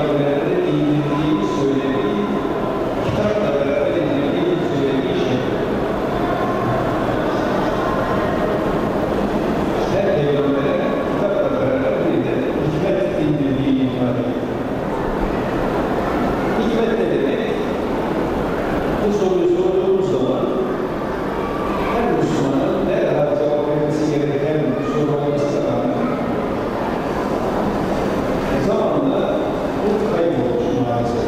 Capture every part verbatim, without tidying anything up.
peygamberlere indirdiğini söylediği, kitapla beraber indirdiğini söylediği şey. Her peygambere kitapla beraber bir de hikmet indirdiği ifade ediyor. Hikmet ne demek? Bu soruyu sorduğumuz zaman her Müslümanın derhal cevap vermesi gereken bir soru olmasına rağmen zamanla bu kaybolmuş maalesef.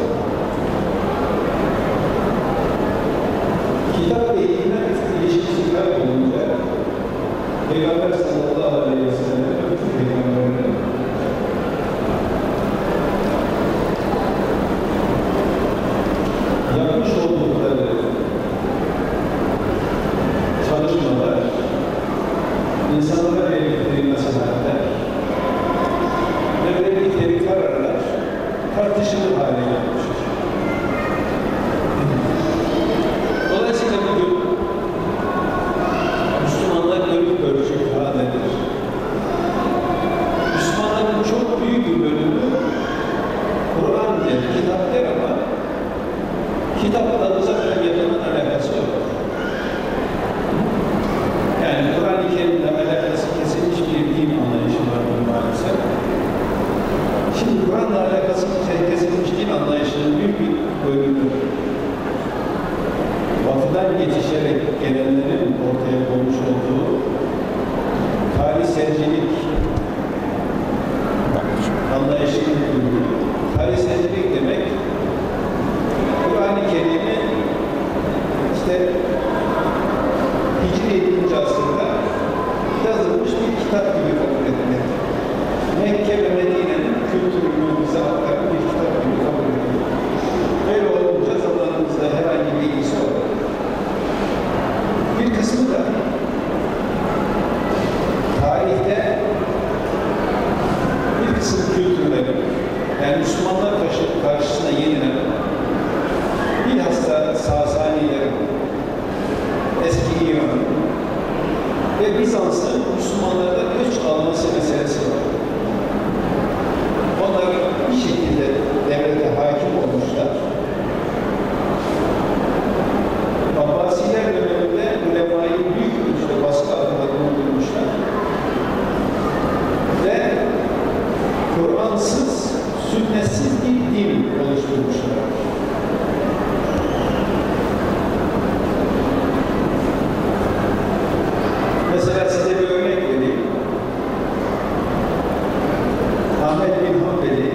Kitap ve hikmet ilişkisi kaybolunca Peygamber sallallahu aleyhi ve sellem bütün peygamberlerin yapmış oldukları çalışmalar, insanlara verdikleri nasihatler ve verdikleri kararlar tartışılır hale gelmiştir. Dolayısıyla bugün Müslümanlar görüp görecek haldedir. Müslümanların çok büyük bir bölümü Kur'an der, kitap der ama kitapla uzaktan yakından alakası yok. Yani Kur'an-ı Kerim'le alakası kesilmiş bir din anlayışı vardır maalesef. Şimdi Kur'an'la alakası kesilmiş din anlayışının büyük bir bölümü Batı'dan geçişerek gelenlerin ortaya koymuş olduğu tarihselcilik anlayışının ürünü. Tarihselcilik demek Kur'an-ı Kerim'i işte Hicri yedinci asırda yazılmış bir kitap gibi kabul edilir. Mekke ve Medine'nin kültürünü bize aktaran bir kitap gibi kabul edilir. Böyle olunca zamanımızda herhangi bir ilgisi olur. Bir kısmı da tarihte bir kısım kültürleri, yani Müslümanlar karşısına yenilen bilhassa Sasanilerin, eski İran ve Bizans'ın Müslümanlardan öç alması meselesi var. Onlar bir şekilde devlete hakim olmuşlar. Abbasiler döneminde ulemayı büyük ölçüde baskı altında bulundurmuşlar. Ve Kur'ansız, sünnetsiz bir din oluşturmuşlar. Mesela size bir örnek vereyim. Ahmet bin Hanbeli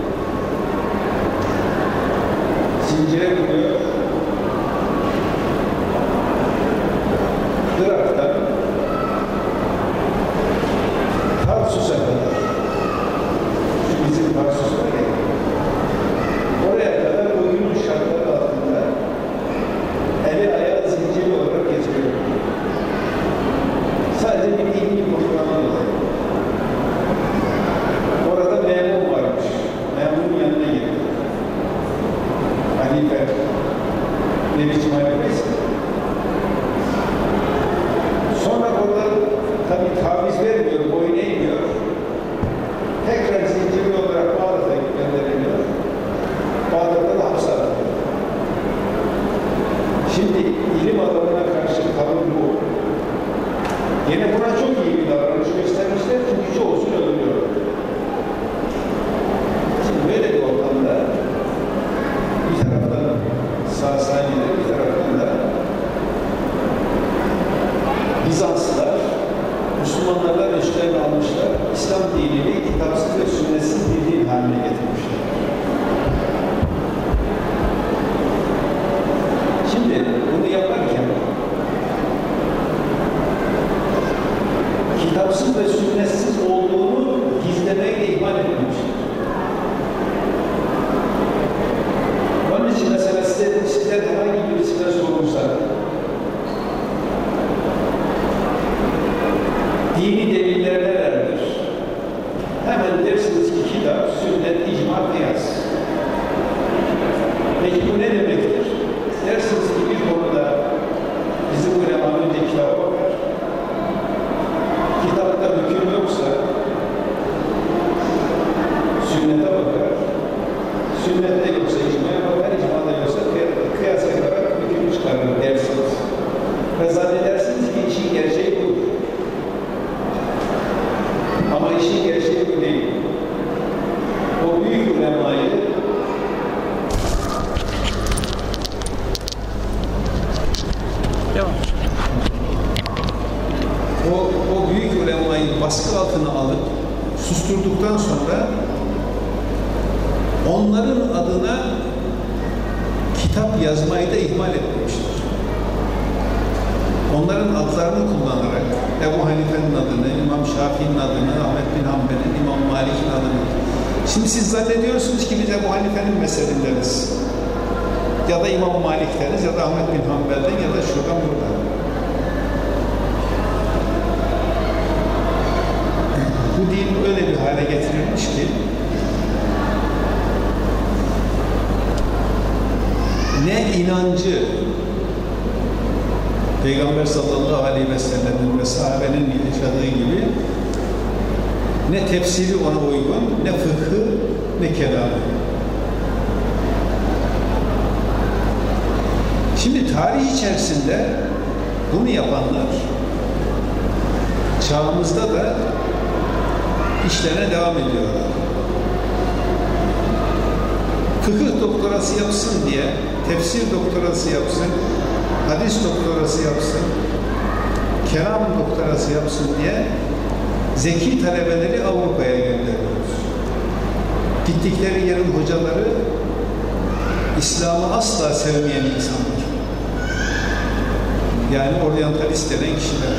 zincire vuruyor. Irak'tan Tarsus'a kadar, şu bizim Tarsus var ya, oraya kadar o günün şartları altında eli ayağı zincirli olarak geçiyor. Sadece bir dini kurtulama dolayı. Orada memur varmış. Memurun yanına gidiyor. Halife sünnette yoksa icmaya bakar, icmada yoksa kıyas yaparak hüküm çıkarır dersiniz. Ve zannedersiniz ki işin gerçeği budur. Ama işin gerçeği bu değil. O büyük ulemayı Devam. O, o büyük ulemayı baskı altına alıp susturduktan sonra onların adına kitap yazmayı da ihmal etmiştir. Onların adlarını kullanarak Ebu Hanife'nin adını, İmam Şafii'nin adını, Ahmet bin Hanbel'in, İmam Malik'in adını. Şimdi siz zannediyorsunuz ki biz Ebu Hanife'nin mezhebindeniz. Ya da İmam Malik'teniz, ya da Ahmet bin Hanbel'den, ya da şuradan buradan. Bu din öyle bir hale getirilmiş ki ne inancı Peygamber sallallahu aleyhi ve sellem'in ve sahabenin yaşadığı gibi ne tefsiri ona uygun, ne fıkhı, ne kelamı. Şimdi tarih içerisinde bunu yapanlar çağımızda da işlerine devam ediyorlar. Fıkıh doktorası yapsın diye, tefsir doktorası yapsın, hadis doktorası yapsın, kelam doktorası yapsın diye zeki talebeleri Avrupa'ya gönderiyoruz. Gittikleri yerin hocaları İslam'ı asla sevmeyen insanlar. Yani oryantalist denen kişiler.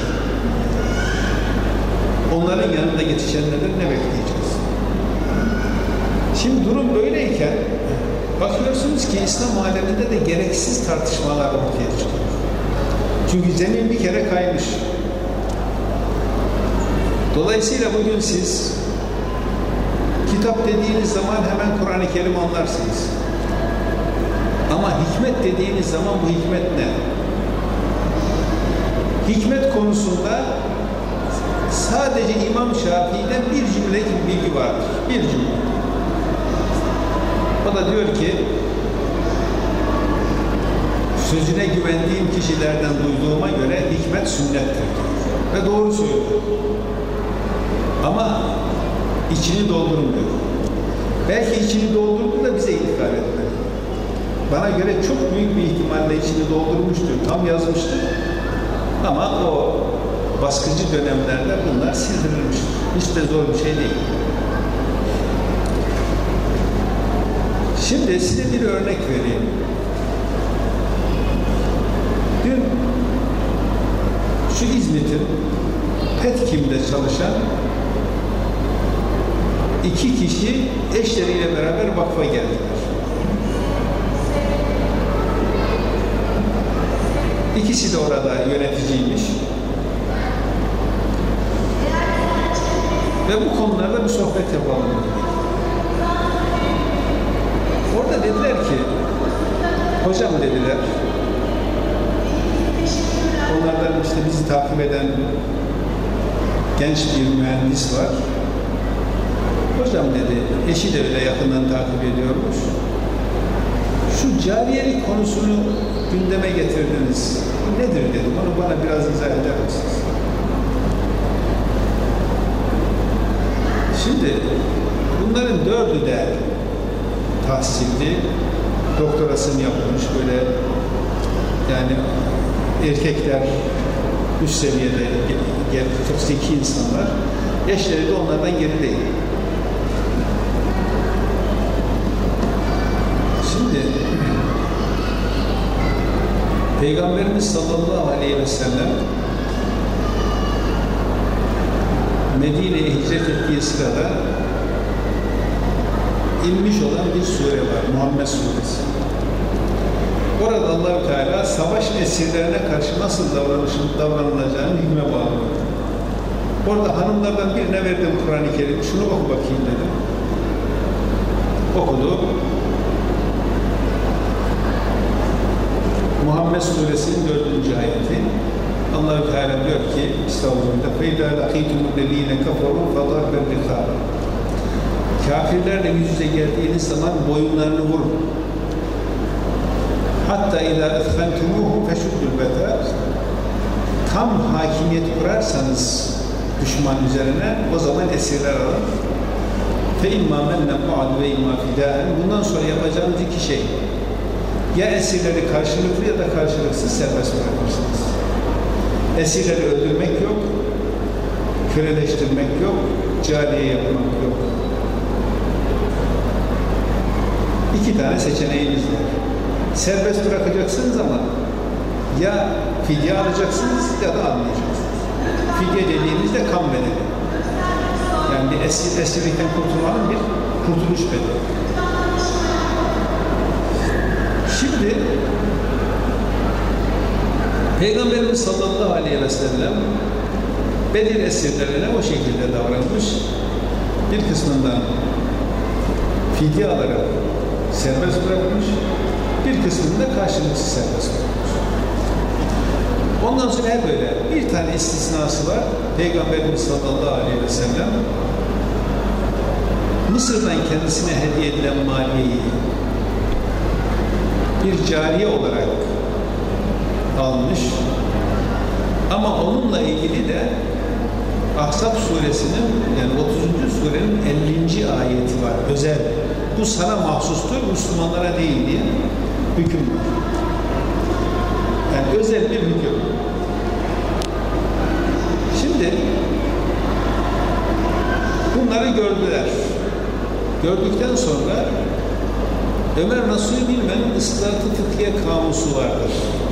Onların yanında yetişenlerden ne bekleyeceğiz? Şimdi durum böyleyken bakıyorsunuz ki İslam aleminde de gereksiz tartışmalar ortaya çıkıyor. Çünkü zemin bir kere kaymış. Dolayısıyla bugün siz kitap dediğiniz zaman hemen Kur'an-ı Kerim anlarsınız. Ama hikmet dediğiniz zaman bu hikmet ne? Hikmet konusunda sadece İmam Şafii'den bir cümle bilgi vardır. Bir cümle. O da diyor ki sözüne güvendiğim kişilerden duyduğuma göre hikmet sünnettir. Ve doğru söylüyor. Ama içini doldurmuyor. Belki içini doldurdu da bize intikal etmedi. Bana göre çok büyük bir ihtimalle içini doldurmuştur. Tam yazmıştır. Ama o baskıcı dönemlerde bunlar sildirilmiştir. Hiç de zor bir şey değil. Şimdi size bir örnek vereyim. Dün şu İzmit'in Petkim'de çalışan iki kişi eşleriyle beraber vakfa geldiler. İkisi de orada yöneticiymiş. Ve bu konularda bir sohbet yapalım dedik. Orada dediler ki, hocam dediler, onlardan işte bizi takip eden genç bir mühendis var. Hocam dedi, eşi de öyle yakından takip ediyormuş. Şu cariyelik konusunu gündeme getirdiniz. Nedir dedim, onu bana biraz izah eder misiniz? Şimdi bunların dördü de tahsilli, doktorasını yapmış böyle, yani erkekler üst seviyede çok zeki insanlar, eşleri de onlardan geri değil. Şimdi Peygamberimiz sallallahu aleyhi ve sellem Medine'ye hicret ettiği sırada inmiş olan bir sure var, Muhammed Suresi. Orada Allah-u Teala savaş esirlerine karşı nasıl davranılacağını hükme bağlıyor. Orada hanımlardan birine verdim Kur'an-ı Kerim, şunu oku bakayım dedim. Okudu. Muhammed Suresinin dördüncü ayeti. Allah-u Teala diyor ki, Estağfurullah, فَاِذَا لَقِيتُمُ الَّذ۪ينَ كَفَرُوا فَضَرْبَ الرِّقَابِ kafirlerle yüz yüze geldiğiniz zaman boyunlarını vurun. Hatta اِذَا اَثْخَنْتُمُوهُ فَشُدُّ الْبَتَى tam hakimiyet kurarsanız düşman üzerine o zaman esirler alın. فَاِمَّا مَنَّ بَعْدُ وَاِمَّا فِدَاءً bundan sonra yapacağınız iki şey. Ya esirleri karşılıklı ya da karşılıksız serbest bırakırsınız. Esirleri öldürmek yok, köleleştirmek yok, cariye yapmak yok. İki tane seçeneğiniz var. Serbest bırakacaksınız ama ya fidye alacaksınız ya da almayacaksınız. Fidye dediğimizde kan bedeli. Yani bir esir, esirlikten kurtulmanın bir kurtuluş bedeli. Şimdi Peygamberimiz sallallahu aleyhi ve sellem Bedir esirlerine o şekilde davranmış. Bir kısmından fidye alarak serbest bırakmış, bir kısmında karşılıksız serbest bırakmış. Ondan sonra hep böyle bir tane istisnası var. Peygamberimiz sallallahu aleyhi ve sellem Mısır'dan kendisine hediye edilen maliyeyi bir cariye olarak almış. Ama onunla ilgili de Ahzab suresinin yani otuzuncu surenin ellinci ayeti var. Özel. Bu sana mahsustur, Müslümanlara değil diye hüküm var. Yani özel bir hüküm. Şimdi bunları gördüler. Gördükten sonra Ömer Nasuhi Bilmen'in Islah-ı Fıkhiye kamusu vardır.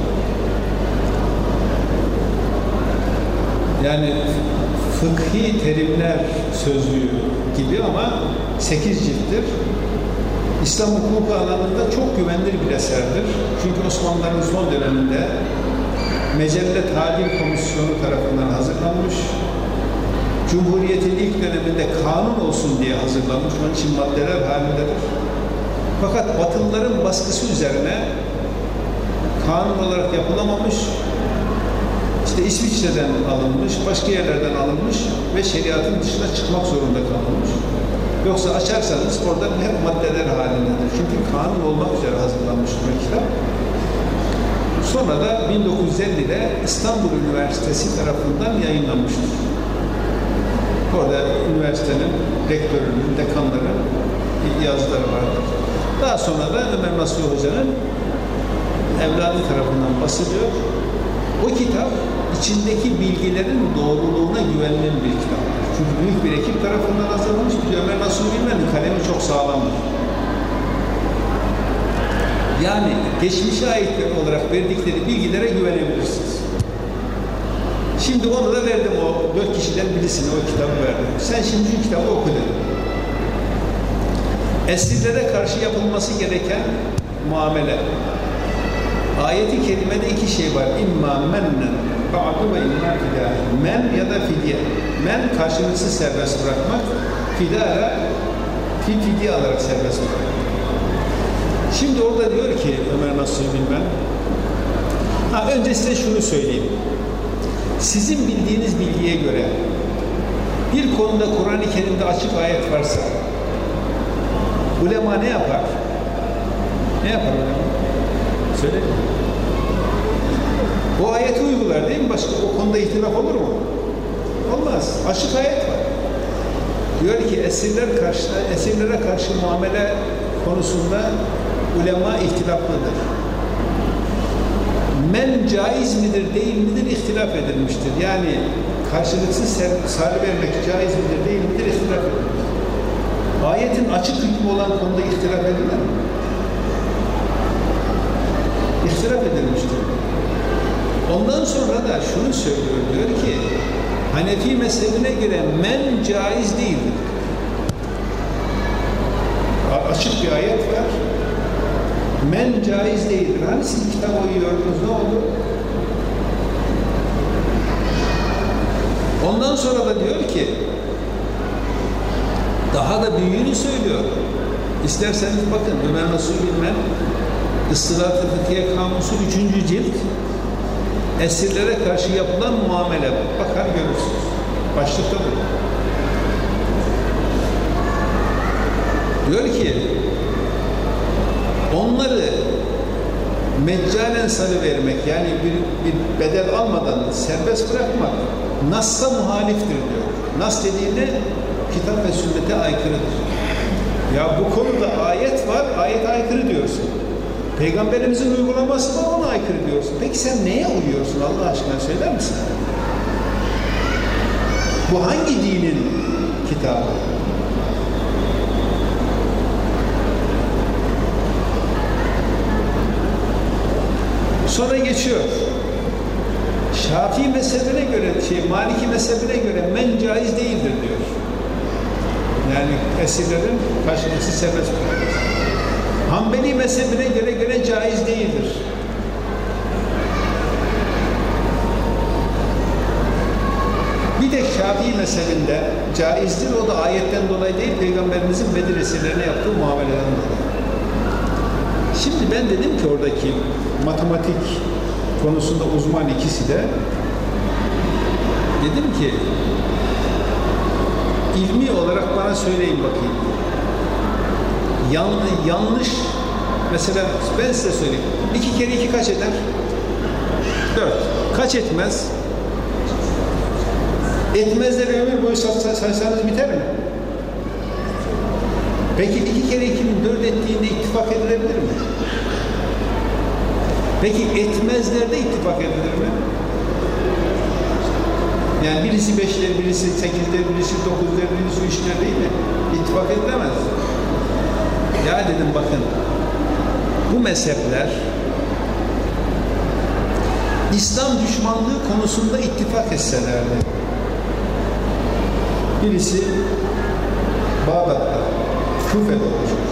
Yani fıkhi terimler sözlüğü gibi ama sekiz cilttir. İslam hukuku alanında çok güvenilir bir eserdir. Çünkü Osmanlıların son döneminde Mecelle Talim Komisyonu tarafından hazırlanmış. Cumhuriyet'in ilk döneminde kanun olsun diye hazırlanmış. Onun için maddeler halindedir. Fakat Batılıların baskısı üzerine kanun olarak yapılamamış. İşte İsviçre'den alınmış, başka yerlerden alınmış ve şeriatın dışına çıkmak zorunda kalmış. Yoksa açarsanız orada hep maddeler halindedir. Çünkü kanun olmak üzere hazırlanmış bir kitap. Sonra da bin dokuz yüz ellide İstanbul Üniversitesi tarafından yayınlanmıştır. Orada üniversitenin rektörünün, dekanların yazıları vardır. Daha sonra da Ömer Nasuhi Hoca'nın evladı tarafından basılıyor. O kitap içindeki bilgilerin doğruluğuna güvenilen bir kitap. Çünkü büyük bir ekip tarafından hazırlanmış. Ömer Nasuhi Bilmen'in kalemi çok sağlamdır. Yani geçmişe ait olarak verdikleri bilgilere güvenebilirsiniz. Şimdi onu da verdim o dört kişiden birisine o kitabı verdim. Sen şimdi şu kitabı oku dedim. Esirlere karşı yapılması gereken muamele. Ayet-i kerimede iki şey var. İmma mennen ba'du ve imma fidâ. Men ya da fidye. Men karşılıksız serbest bırakmak. Fidâra fidye alarak serbest bırakmak. Şimdi orada diyor ki Ömer Nasuhi Bilmen, ha önce size şunu söyleyeyim. Sizin bildiğiniz bilgiye göre bir konuda Kur'an-ı Kerim'de açık ayet varsa ulema ne yapar? Ne yapar ulema? Söyle. O ayeti uygular değil mi? Başka o konuda ihtilaf olur mu? Olmaz. Açık ayet var. Diyor ki esirler karşı, esirlere karşı muamele konusunda ulema ihtilaflıdır. Men caiz midir, değil midir ihtilaf edilmiştir. Yani karşılıksız sarı vermek caiz midir, değil midir ihtilaf edilmiştir. Ayetin açık hükmü olan konuda ihtilaf edilir mi? İhtilaf edilmiştir. Ondan sonra da şunu söylüyor, diyor ki Hanefi mezhebine göre men caiz değildir. Açık bir ayet var. Men caiz değildir. Hani siz kitap okuyordunuz, ne oldu? Ondan sonra da diyor ki daha da büyüğünü söylüyor. İsterseniz bakın Ömer Nasuhi Bilmen Islah-ı Fıkhiye Kamusu üçüncü cilt esirlere karşı yapılan muamele bakar görürsünüz. Başlıkta bu. Diyor ki onları meccalen salıvermek, yani bir, bir bedel almadan serbest bırakmak Nas'a muhaliftir diyor. Nas dediğinde kitap ve sünnete aykırıdır. Ya bu konuda ayet var, ayete aykırı diyorsun. Peygamberimizin uygulaması var, ona aykırı diyorsun. Peki sen neye uyuyorsun Allah aşkına, söyler misin? Bu hangi dinin kitabı? Sonra geçiyor. Şafii mezhebine göre, şey, Maliki mezhebine göre men caiz değildir diyor. Yani esirlerin karşılıksız serbest bırakılması. Hanbeli mezhebine göre göre caiz değildir. Bir de Şafii mezhebinde caizdir. O da ayetten dolayı değil, Peygamberimizin Bedir esirlerine yaptığı muameleden dolayı. Şimdi ben dedim ki oradaki matematik konusunda uzman ikisi de, dedim ki ilmi olarak bana söyleyin bakayım. Yan, yanlış, mesela ben size söyleyeyim. İki kere iki kaç eder? Dört. Kaç etmez? Etmezleri ömür boyu saysanız biter mi? Peki iki kere ikinin dört ettiğinde ittifak edilebilir mi? Peki etmezlerde ittifak edilir mi? Yani birisi beşler, birisi sekizler, birisi dokuzlar, birisi üçler değil mi? İttifak edilemez. Ya dedim bakın, bu mezhepler İslam düşmanlığı konusunda ittifak etselerdi. Birisi Bağdat'ta, Küfe'de oluşmuş.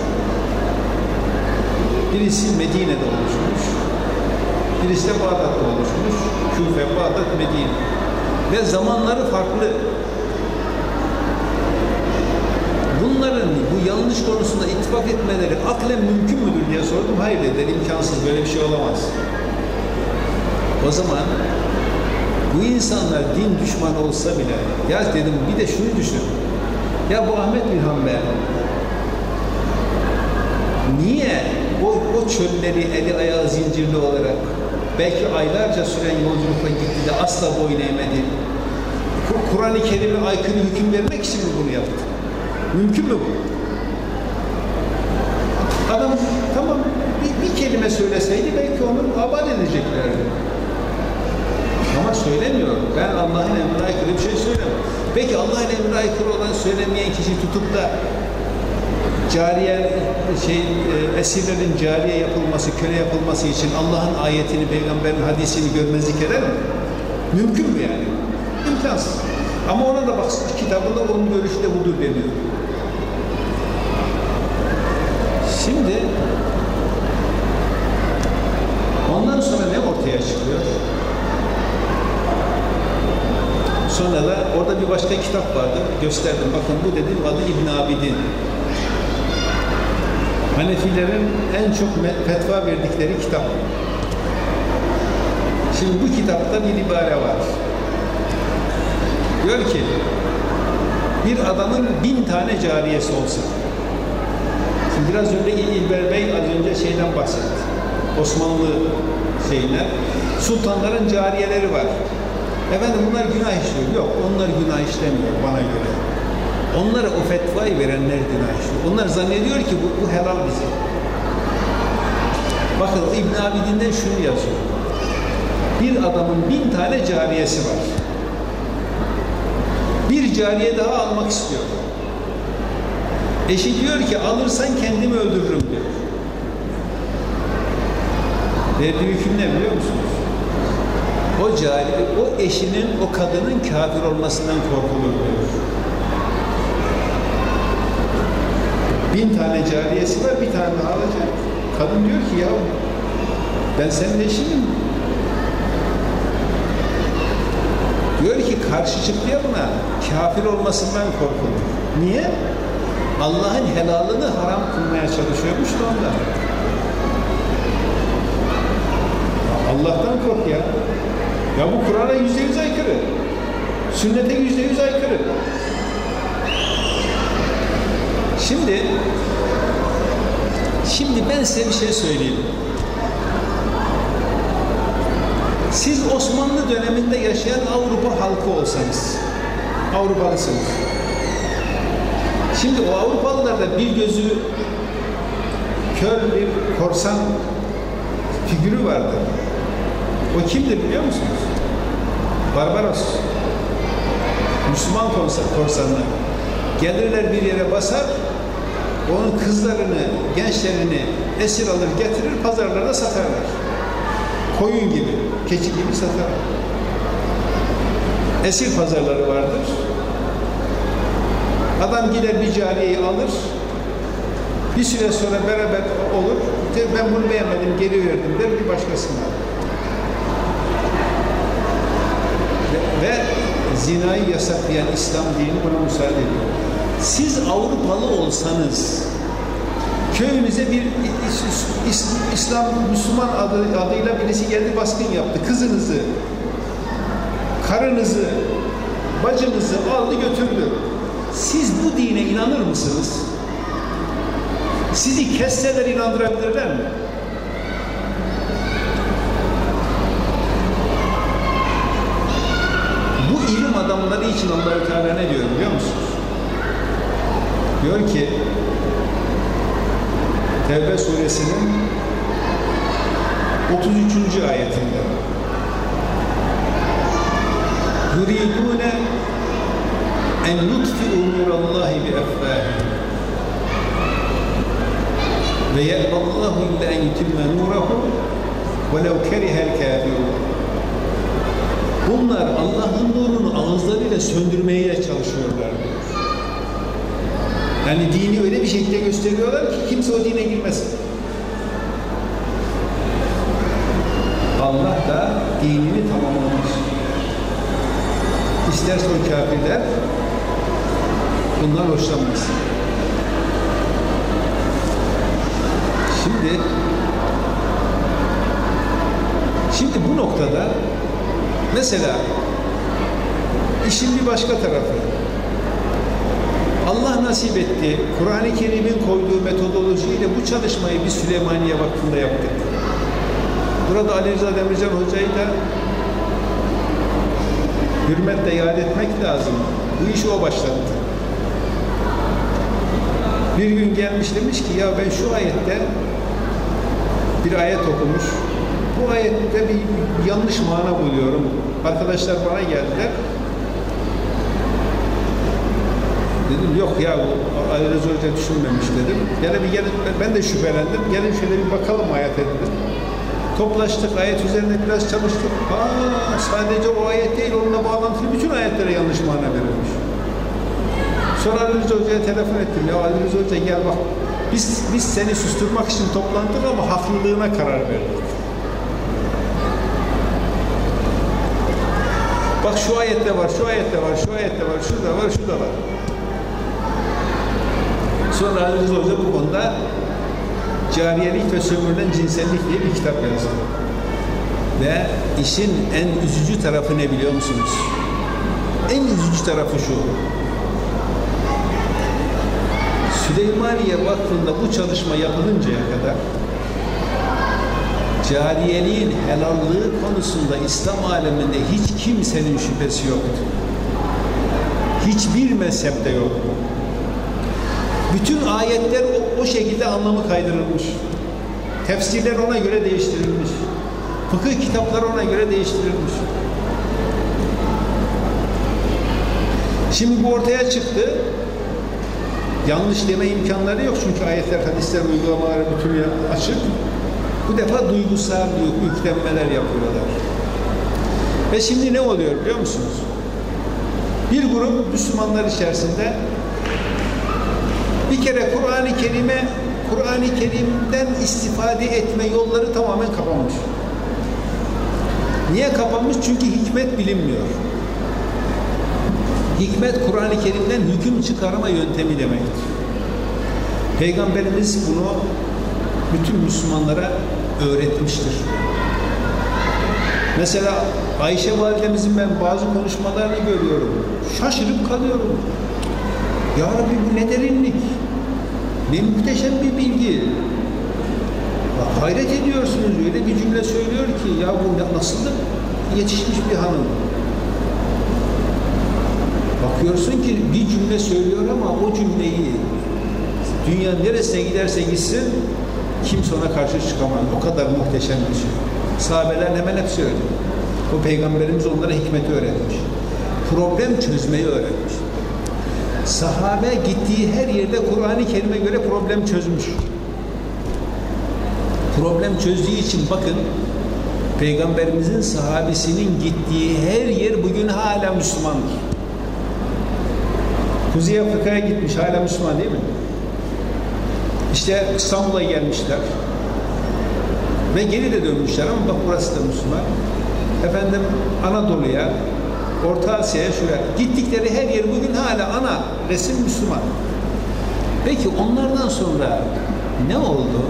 Birisi Medine'de oluşmuş. Birisi de Bağdat'ta oluşmuş. Küfe, Bağdat, Medine. Ve zamanları farklı. Bunların bu yanlış konusunda ittifak etmeleri aklen mümkün müdür diye sordum. Hayır dediler, imkansız, böyle bir şey olamaz. O zaman bu insanlar din düşmanı olsa bile, ya dedim bir de şunu düşün. Ya bu Ahmet bin Hanbel niye o, o çölleri eli ayağı zincirli olarak belki aylarca süren yolculukla gitti de asla boyun eğmedi? Kur'an-ı Kerim'e aykırı hüküm vermek için mi bunu yaptı? Mümkün mü bu? Adam tamam bir, bir kelime söyleseydi belki onu abad edeceklerdi. Ama söylemiyor. Ben Allah'ın emrine aykırı bir şey söylemem. Peki Allah'ın emrine aykırı olan söylemeyen kişi tutup da cariye, şey, e, esirlerin cariye yapılması, köle yapılması için Allah'ın ayetini, Peygamberin hadisini görmezlik eder mi? Mümkün mü yani? İmkansız. Ama ona da bak, kitabında onun görüşü de budur deniyor. Şimdi ondan sonra ne ortaya çıkıyor? Sonra da orada bir başka kitap vardı. Gösterdim. Bakın bu dedim adı İbn Abidin. Hanefilerin en çok fetva verdikleri kitap. Şimdi bu kitapta bir ibare var. Diyor ki bir adamın bin tane cariyesi olsa. Şimdi biraz önce İlber Bey az önce şeyden bahsetti. Osmanlı şeyler. Sultanların cariyeleri var. Efendim bunlar günah işliyor. Yok, onlar günah işlemiyor bana göre. Onlara o fetvayı verenler günah işliyor. Onlar zannediyor ki bu, bu helal bize. Bakın İbn Abidin'den şunu yazıyor. Bir adamın bin tane cariyesi var. Bir cariye daha almak istiyor. Eşi diyor ki alırsan kendimi öldürürüm diyor. Verdiği hüküm ne biliyor musunuz? O cariye, o eşinin, o kadının kafir olmasından korkulur diyor. Bin tane cariyesi var, bir tane daha alacak. Kadın diyor ki ya ben senin eşinim. Diyor ki karşı çıktıya buna kafir olmasından korkulur. Niye? Allah'ın helalını haram kılmaya çalışıyormuş da ondan. Allah'tan kork ya. Ya bu Kur'an'a yüzde yüz aykırı. Sünnete yüzde yüz aykırı. Şimdi şimdi ben size bir şey söyleyeyim. Siz Osmanlı döneminde yaşayan Avrupa halkı olsanız, Avrupalısınız. Şimdi o Avrupalılarda bir gözü kör bir korsan figürü vardı. O kimdir biliyor musunuz? Barbaros. Müslüman korsanlar. Gelirler bir yere basar, onun kızlarını, gençlerini esir alır getirir, pazarlara satarlar. Koyun gibi, keçi gibi satarlar. Esir pazarları vardır. Adam gider bir cariyeyi alır, bir süre sonra beraber olur, ben bunu beğenmedim, geri verdim der, bir başkasına. Ve, ve zinayı yasaklayan İslam dini buna müsaade ediyor. Siz Avrupalı olsanız, köyünüze bir İslam, Müslüman adı, adıyla birisi geldi, baskın yaptı. Kızınızı, karınızı, bacınızı aldı götürdü. Siz bu dine inanır mısınız? Sizi kesseler inandırabilirler mi? Bu ilim adamları için Allah-u Teala ne diyor biliyor musunuz? Diyor ki Tevbe suresinin otuz üçüncü ayetinde yuridune en yutfi'u nurallahi bi efvâhihim ve ye'ballahu illa en yutimme nurahu velev kerihel kâfirûn. Bunlar Allah'ın nurunu ağızlarıyla söndürmeye çalışıyorlar. Yani dini öyle bir şekilde gösteriyorlar ki kimse o dine girmesin. Allah da dinini tamamlamış. İsterse o kafirler bundan hoşlanmasın. Şimdi şimdi bu noktada mesela işin bir başka tarafı, Allah nasip etti, Kur'an-ı Kerim'in koyduğu metodolojiyle bu çalışmayı biz Süleymaniye Vakfı'nda yaptık. Burada Ali Rıza Demircan Hoca'yı da hürmetle yad etmek lazım. Bu işi o başlattı. Bir gün gelmiş demiş ki ya ben şu ayette bir ayet okumuş. Bu ayette bir yanlış mana buluyorum. Arkadaşlar bana geldiler. Dedim yok ya bu Ali Rıza Hoca düşünmemiş dedim. Yani bir gelin, ben de şüphelendim. Gelin şöyle bir bakalım ayete dedim. Toplaştık, ayet üzerine biraz çalıştık. Aa, sadece o ayet değil, onunla bağlantılı bütün ayetlere yanlış mana verilmiş. Sonra Ali Rıza Hoca'ya telefon ettim. Ya Ali Rıza Hoca gel bak, biz, biz seni susturmak için toplandık ama haklılığına karar verdik. Bak şu ayette var, şu ayette var, şu ayette var, şurada var, şurada var. Sonra Ali Rıza Hoca bu konuda Cariyelik ve Sömürülen Cinsellik diye bir kitap yazdı. Ve işin en üzücü tarafı ne biliyor musunuz? En üzücü tarafı şu. Süleymaniye Vakfı'nda bu çalışma yapılıncaya kadar cariyeliğin helallığı konusunda İslam aleminde hiç kimsenin şüphesi yoktu. Hiçbir mezhepte yok. Bütün ayetler o, o şekilde anlamı kaydırılmış. Tefsirler ona göre değiştirilmiş. Fıkıh kitapları ona göre değiştirilmiş. Şimdi bu ortaya çıktı. Yanlış deme imkanları yok çünkü ayetler, hadisler, uygulamaları bütün açık. Bu defa duygusal yüklenmeler yapıyorlar. Ve şimdi ne oluyor biliyor musunuz? Bir grup Müslümanlar içerisinde bir kere Kur'an-ı Kerim'e, Kur'an-ı Kerim'den istifade etme yolları tamamen kapanmış. Niye kapanmış? Çünkü hikmet bilinmiyor. Hikmet Kur'an-ı Kerim'den hüküm çıkarma yöntemi demektir. Peygamberimiz bunu bütün Müslümanlara öğretmiştir. Mesela Ayşe validemizin ben bazı konuşmalarını görüyorum. Şaşırıp kalıyorum. Ya Rabbi bu ne derinlik? Ne muhteşem bir bilgi. Hayret ediyorsunuz, öyle bir cümle söylüyor ki ya bu nasıl yetişmiş bir hanım. Bakıyorsun ki bir cümle söylüyor ama o cümleyi dünyanın neresine giderse gitsin kimse ona karşı çıkamaz. O kadar muhteşem bir şey. Sahabeler hemen hep söyledi. O Peygamberimiz onlara hikmeti öğretmiş. Problem çözmeyi öğretmiş. Sahabe gittiği her yerde Kur'an-ı Kerim'e göre problem çözmüş. Problem çözdüğü için bakın Peygamberimizin sahabesinin gittiği her yer bugün hala Müslümandır. Kuzey Afrika'ya gitmiş, hala Müslüman değil mi? İşte İstanbul'a gelmişler ve geri de dönmüşler ama bak burası da Müslüman. Efendim Anadolu'ya, Orta Asya'ya, şuraya gittikleri her yer bugün hala ana resim Müslüman. Peki onlardan sonra ne oldu?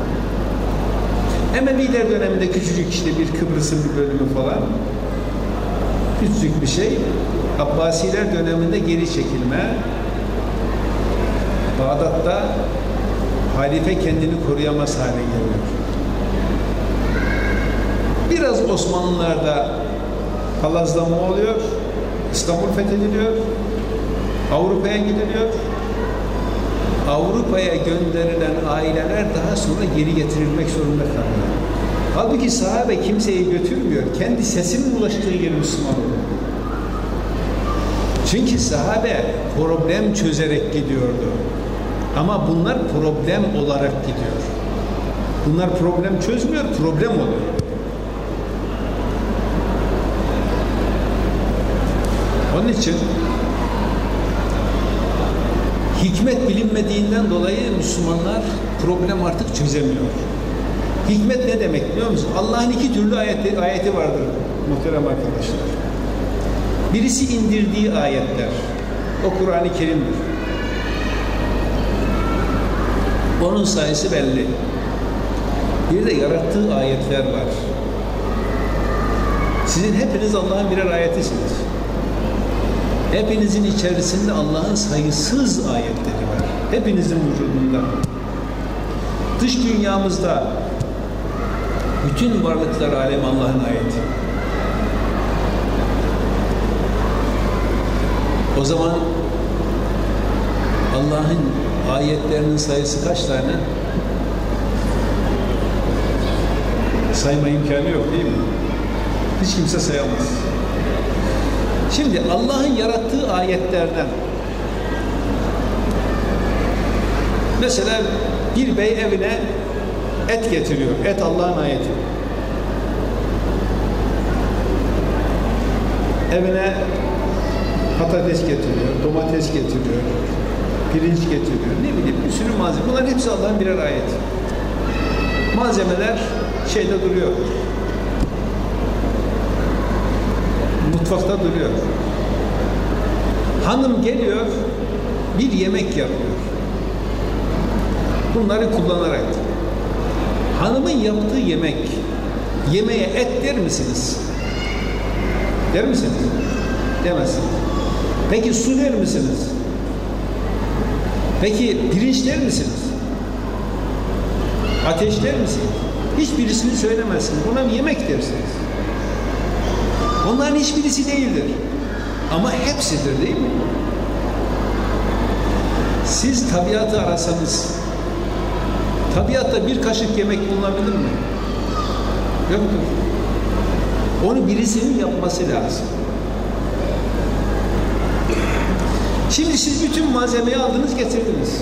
Emeviler döneminde küçücük işte bir Kıbrıs'ın bir bölümü falan, küçücük bir şey. Abbasiler döneminde geri çekilme, Bağdat'ta halife kendini koruyamaz hale geliyor. Biraz Osmanlılar'da palazlanma oluyor, İstanbul fethediliyor, Avrupa'ya gidiliyor. Avrupa'ya gönderilen aileler daha sonra geri getirilmek zorunda kalıyor. Halbuki sahabe kimseyi götürmüyor, kendi sesinin ulaştığı yer Müslüman oluyor. Çünkü sahabe problem çözerek gidiyordu. Ama bunlar problem olarak gidiyor. Bunlar problem çözmüyor, problem oluyor. Onun için hikmet bilinmediğinden dolayı Müslümanlar problem artık çözemiyor. Hikmet ne demek biliyor musun? Allah'ın iki türlü ayeti, ayeti vardır muhterem arkadaşlar. Birisi indirdiği ayetler. O Kur'an-ı Kerim'dir. Onun sayısı belli. Bir de yarattığı ayetler var. Sizin hepiniz Allah'ın birer ayetisiniz. Hepinizin içerisinde Allah'ın sayısız ayetleri var. Hepinizin vücudunda. Dış dünyamızda bütün varlıklar alemi Allah'ın ayeti. O zaman Allah'ın ayetlerinin sayısı kaç tane? Sayma imkanı yok değil mi? Hiç kimse sayamaz. Şimdi Allah'ın yarattığı ayetlerden mesela bir bey evine et getiriyor. Et Allah'ın ayeti. Evine patates getiriyor, domates getiriyor, pirinç getiriyor, ne bileyim bir sürü malzeme. Bunların hepsi Allah'ın birer ayeti. Malzemeler şeyde duruyor. Mutfakta duruyor. Hanım geliyor, bir yemek yapıyor. Bunları kullanarak. Hanımın yaptığı yemek, yemeğe et der misiniz? Der misiniz? Demezsiniz. Peki su der misiniz? Peki pirinç der misiniz? Ateş der misiniz? Hiçbirisini söylemezsiniz. Buna yemek dersiniz. Onların hiçbirisi değildir. Ama hepsidir değil mi? Siz tabiatı arasanız, tabiatta bir kaşık yemek bulunabilir mi? Yoktur. Onu birisinin yapması lazım. Şimdi siz bütün malzemeyi aldınız getirdiniz.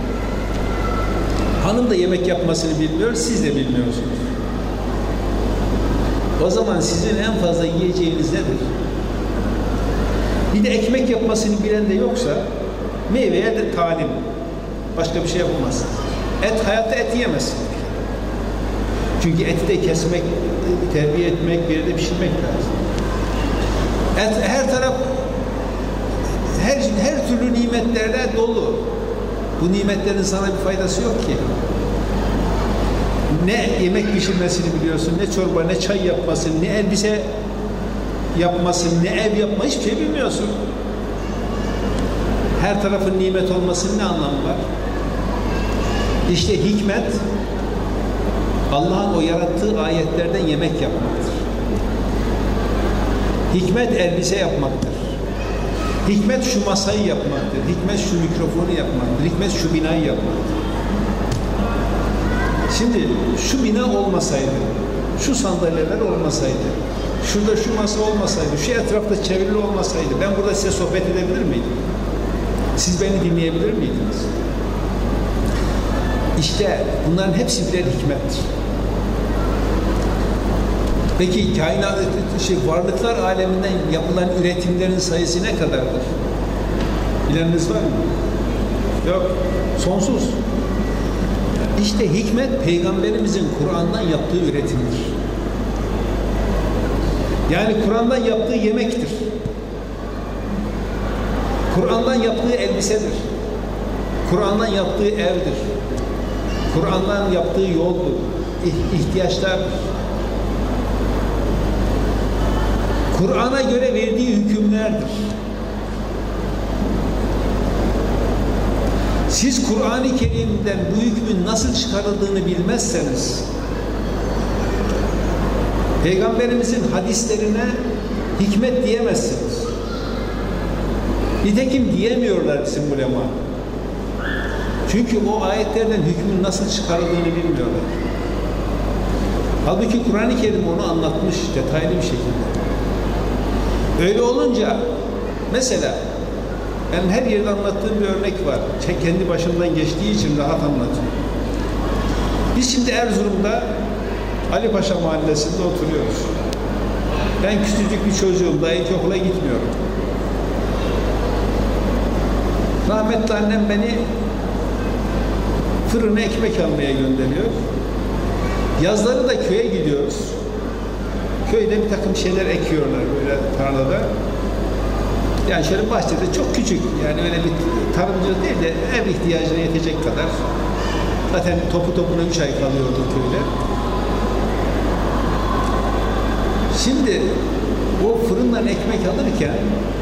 Hanım da yemek yapmasını bilmiyor, siz de bilmiyorsunuz. O zaman sizin en fazla yiyeceğiniz nedir? Bir de ekmek yapmasını bilen de yoksa meyveye de talim. Başka bir şey yapamazsın. Et, hayatta et yiyemezsin. Çünkü eti de kesmek, terbiye etmek, bir de pişirmek lazım. Et, her taraf her, her türlü nimetlerle dolu. Bu nimetlerin sana bir faydası yok ki. Ne yemek pişirmesini biliyorsun, ne çorba, ne çay yapmasını, ne elbise yapmasını, ne ev yapma, hiçbir şey bilmiyorsun. Her tarafın nimet olmasının ne anlamı var? İşte hikmet, Allah'ın o yarattığı ayetlerden yemek yapmaktır. Hikmet elbise yapmaktır. Hikmet şu masayı yapmaktır. Hikmet şu mikrofonu yapmaktır. Hikmet şu binayı yapmaktır. Şimdi şu bina olmasaydı, şu sandalyeler olmasaydı, şurada şu masa olmasaydı, şu etrafta çevrili olmasaydı ben burada size sohbet edebilir miydim? Siz beni dinleyebilir miydiniz? İşte bunların hepsi birer hikmettir. Peki kainat, şey, varlıklar aleminden yapılan üretimlerin sayısı ne kadardır? Bileniniz var mı? Yok. Sonsuz. İşte hikmet Peygamberimizin Kur'an'dan yaptığı üretimdir. Yani Kur'an'dan yaptığı yemektir. Kur'an'dan yaptığı elbisedir. Kur'an'dan yaptığı evdir. Kur'an'dan yaptığı yoldur. İhtiyaçlardır. Kur'an'a göre verdiği hükümlerdir. Siz Kur'an-ı Kerim'den bu hükmün nasıl çıkarıldığını bilmezseniz, Peygamberimizin hadislerine hikmet diyemezsiniz. Nitekim diyemiyorlar bizim ulema. Çünkü o ayetlerden hükmün nasıl çıkarıldığını bilmiyorlar. Halbuki Kur'an-ı Kerim onu anlatmış detaylı bir şekilde. Öyle olunca mesela ben her yerde anlattığım bir örnek var. Kendi başımdan geçtiği için rahat anlatıyorum. Biz şimdi Erzurum'da Ali Paşa Mahallesi'nde oturuyoruz. Ben küçücük bir çocuğum, daha ilkokula gitmiyorum. Rahmetli annem beni fırına ekmek almaya gönderiyor. Yazları da köye gidiyoruz. Köyde bir takım şeyler ekiyorlar böyle tarlada. Yani şöyle bahçede çok küçük, yani öyle bir tarımcı değil de ev ihtiyacına yetecek kadar. Zaten topu topuna üç ay kalıyordu köyde. Şimdi o fırından ekmek alırken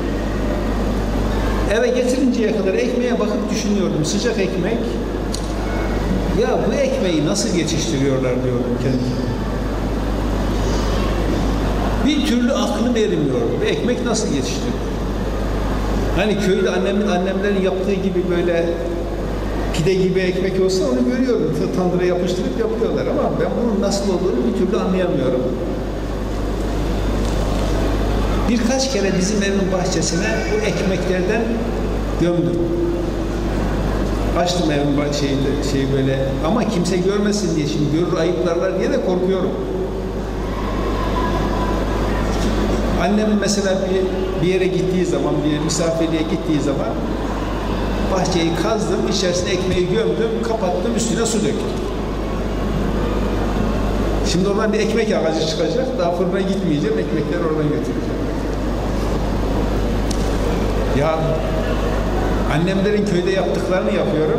eve getirinceye kadar ekmeğe bakıp düşünüyordum. Sıcak ekmek. Ya bu ekmeği nasıl geçiştiriyorlar diyordum kendime. Bir türlü aklım ermiyor. Bu ekmek nasıl yetiştiriyor? Hani köyde annemin, annemlerin yaptığı gibi böyle pide gibi ekmek olsa onu görüyorum. Tandıra yapıştırıp yapıyorlar ama ben bunun nasıl olduğunu bir türlü anlayamıyorum. Birkaç kere bizim evin bahçesine bu ekmeklerden gömdüm. Açtım evin şeyinde, şey böyle ama kimse görmesin diye, şimdi görür ayıplarlar diye de korkuyorum. Annemin mesela bir, bir yere gittiği zaman, bir misafirliğe gittiği zaman bahçeyi kazdım, içerisine ekmeği gömdüm, kapattım, üstüne su döktüm. Şimdi oradan bir ekmek ağacı çıkacak, daha fırına gitmeyeceğim, ekmekleri oradan götüreceğim. Ya annemlerin köyde yaptıklarını yapıyorum.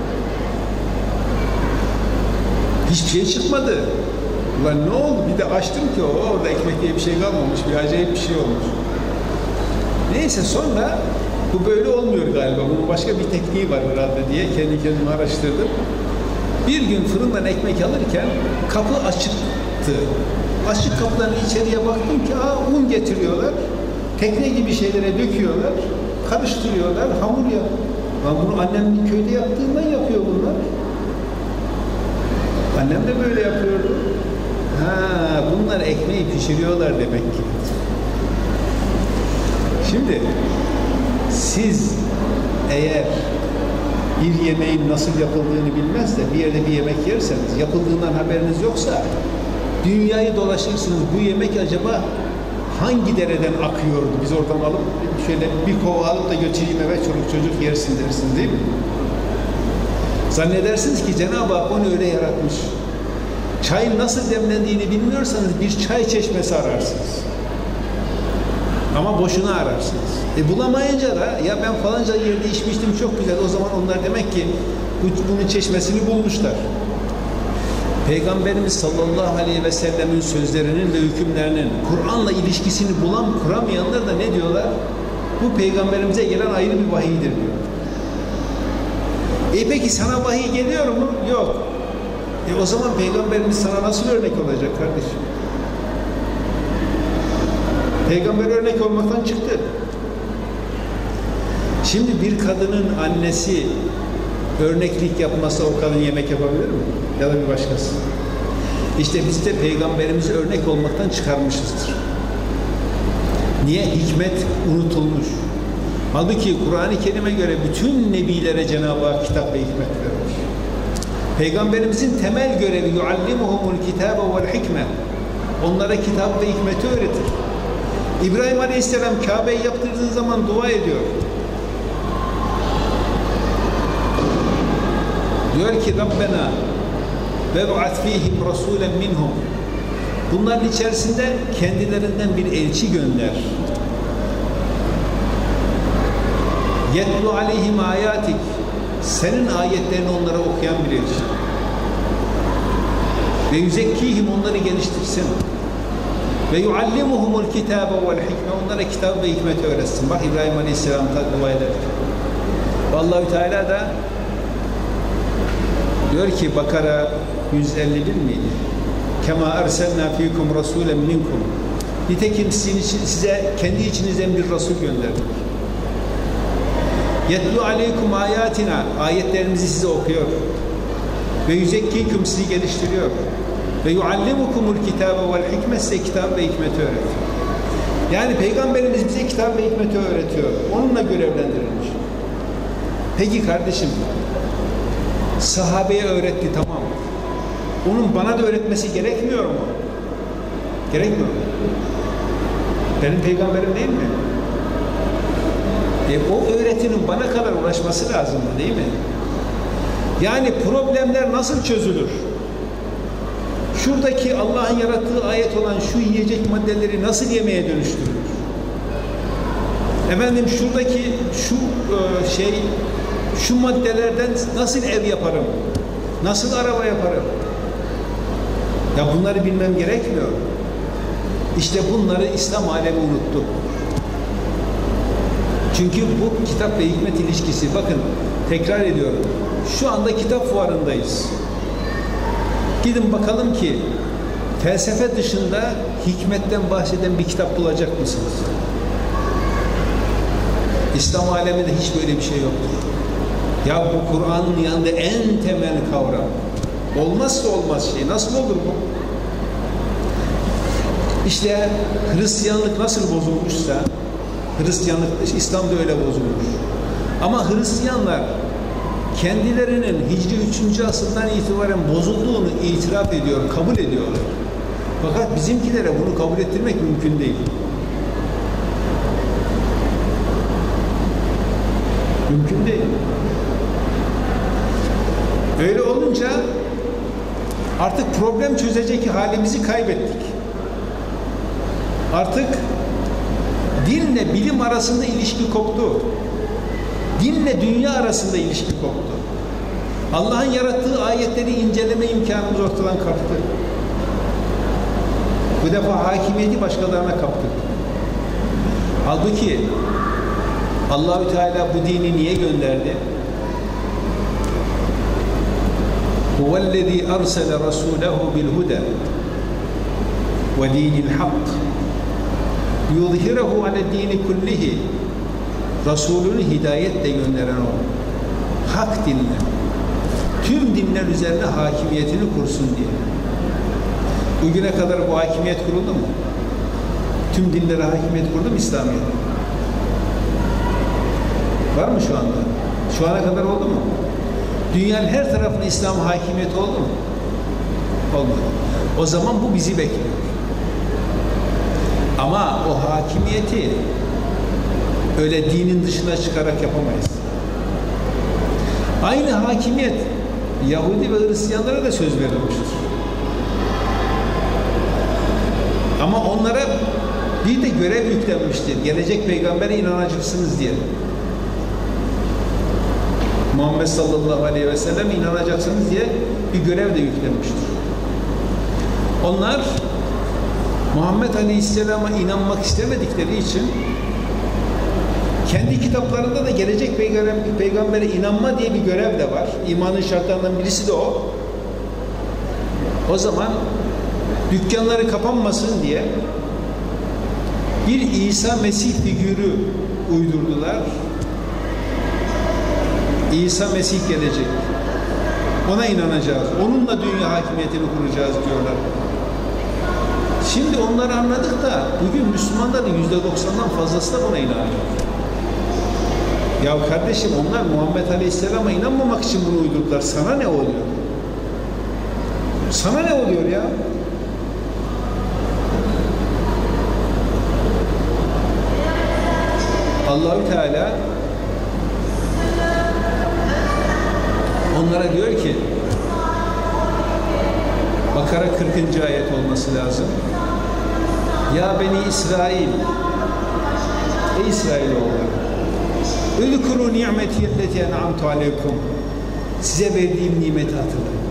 Hiçbir şey çıkmadı. Ulan ne oldu? Bir de açtım ki o orada ekmek diye bir şey kalmamış. Bir acayip bir şey olmuş. Neyse sonra bu böyle olmuyor galiba. Bunun başka bir tekniği var herhalde diye kendi kendime araştırdım. Bir gün fırından ekmek alırken kapı açıktı. Açık kapıdan içeriye baktım ki aa, un getiriyorlar. Tekne gibi şeylere döküyorlar. Karıştırıyorlar. Hamur yap. Lan bunu annem köyde yaptığından yapıyor bunlar. Annem de böyle yapıyordu. Ha, bunlar ekmeği pişiriyorlar demek ki. Şimdi siz eğer bir yemeğin nasıl yapıldığını bilmez de bir yerde bir yemek yerseniz, yapıldığından haberiniz yoksa dünyayı dolaşırsınız. Bu yemek acaba hangi dereden akıyordu? Biz oradan alıp şöyle bir kova alıp da götüreyim eve, çocuk çocuk yersin dersiniz değil mi? Zannedersiniz ki Cenab-ı Hak onu öyle yaratmış. Çayın nasıl demlendiğini bilmiyorsanız bir çay çeşmesi ararsınız. Ama boşuna ararsınız. E bulamayınca da ya ben falanca yerde içmiştim çok güzel, o zaman onlar demek ki bunun çeşmesini bulmuşlar. Peygamberimiz sallallahu aleyhi ve sellemin sözlerinin ve hükümlerinin Kur'an'la ilişkisini bulan, kuramayanlar da ne diyorlar? Bu peygamberimize gelen ayrı bir vahiydir diyor. E peki sana vahiy geliyor mu? Yok. E o zaman Peygamberimiz sana nasıl örnek olacak kardeşim? Peygamber örnek olmaktan çıktı. Şimdi bir kadının annesi örneklik yapmasa o kadın yemek yapabilir mi? Ya da bir başkası. İşte biz de Peygamberimizi örnek olmaktan çıkarmışızdır. Niye? Hikmet unutulmuş. Halbuki Kur'an-ı Kerim'e göre bütün nebilere Cenab-ı Hak kitap ve hikmet vermiş. Peygamberimizin temel görevi yuallimuhumul kitabe vel hikme. Onlara kitap ve hikmeti öğretir. İbrahim Aleyhisselam Kabe'yi yaptırdığı zaman dua ediyor. Diyor ki Rabbena ve bu'at fihim rasulen minhum. Bunların içerisinde kendilerinden bir elçi gönder. Yetlu aleyhim ayatik. Senin ayetlerini onlara okuyan bir elçi. Ve yüzekkihim, onları geliştirsin. Ve yuallimuhumul kitabe vel hikme. Onlara kitap ve hikmeti öğretsin. Bak İbrahim Aleyhisselam dua eder. Vallahi Teala da diyor ki Bakara yüz elli bir miydi? Kema erselna fikum rasulen minkum. Nitekim sizin için, size kendi içinizden bir Resul gönderdik. Yetlu aleykum ayatina. Ayetlerimizi size okuyor. Ve yüzekkikum, sizi geliştiriyor. Ve yuallimukumul kitabe vel hikme. Size kitap ve hikmeti öğretiyor. Yani Peygamberimiz bize kitap ve hikmeti öğretiyor. Onunla görevlendirilmiş. Peki kardeşim, sahabeye öğretti, tamam. Onun bana da öğretmesi gerekmiyor mu? Gerekmiyor mu? Benim peygamberim değil mi? E o öğretinin bana kadar ulaşması lazım mı, değil mi? Yani problemler nasıl çözülür? Şuradaki Allah'ın yarattığı ayet olan şu yiyecek maddeleri nasıl yemeğe dönüştürülür? Efendim şuradaki şu e, şey şu maddelerden nasıl ev yaparım? Nasıl araba yaparım? Ya bunları bilmem gerekmiyor. İşte bunları İslam alemi unuttu. Çünkü bu kitap ve hikmet ilişkisi, bakın tekrar ediyorum. Şu anda kitap fuarındayız. Gidin bakalım ki felsefe dışında hikmetten bahseden bir kitap bulacak mısınız? İslam aleminde hiç böyle bir şey yoktur. Ya bu Kur'an'ın yanında en temel kavram. Olmazsa olmaz şey. Nasıl olur bu? İşte Hristiyanlık nasıl bozulmuşsa, Hristiyanlık, İslam da öyle bozulmuş. Ama Hristiyanlar kendilerinin Hicri üçüncü asırdan itibaren bozulduğunu itiraf ediyor, kabul ediyorlar. Fakat bizimkilere bunu kabul ettirmek mümkün değil. Mümkün değil. Öyle olunca artık problem çözecek halimizi kaybettik. Artık dinle bilim arasında ilişki koptu. Dinle dünya arasında ilişki koptu. Allah'ın yarattığı ayetleri inceleme imkanımız ortadan kalktı. Bu defa hakimiyeti başkalarına kaptık. Halbuki Allah-u Teala bu dini niye gönderdi? Huvellezî arsele rasûlehu bilhuda ve dînil hak yuzhirehu aled-dîni kullihi. Resulünü hidayetle gönderen o. Hak dinle. Tüm dinler üzerine hakimiyetini kursun diye. Bugüne kadar bu hakimiyet kuruldu mu? Tüm dinlere hakimiyet kurdu mu İslamiyet? Var mı şu anda? Şu ana kadar oldu mu? Dünyanın her tarafında İslam hakimiyeti oldu mu? Olmadı. O zaman bu bizi bekliyor. Ama o hakimiyeti öyle dinin dışına çıkarak yapamayız. Aynı hakimiyet Yahudi ve Hristiyanlara da söz verilmiştir. Ama onlara bir de görev yüklenmiştir. Gelecek peygambere inanacaksınız diye. Muhammed sallallahu aleyhi ve sellem inanacaksınız diye bir görev de yüklenmiştir. Onlar Muhammed aleyhisselama inanmak istemedikleri için Kendi kitaplarında da gelecek peygamber, peygambere inanma diye bir görev de var. İmanın şartlarından birisi de o. O zaman dükkanları kapanmasın diye bir İsa Mesih figürü uydurdular. İsa Mesih gelecek. Ona inanacağız. Onunla dünya hakimiyetini kuracağız diyorlar. Şimdi onları anladık da bugün Müslümanların yüzde doksandan fazlası da buna inanıyor. Ya kardeşim onlar Muhammed Aleyhisselam'a inanmamak için bunu uydurdular. Sana ne oluyor? Sana ne oluyor ya? Allah-u Teala onlara diyor ki Bakara kırkıncı ayet olması lazım. Ya Beni İsrail, ey İsrailoğulları, Ölükuru ni'meti elleti en'amtu aleykum, size verdiğim nimeti hatırlayın.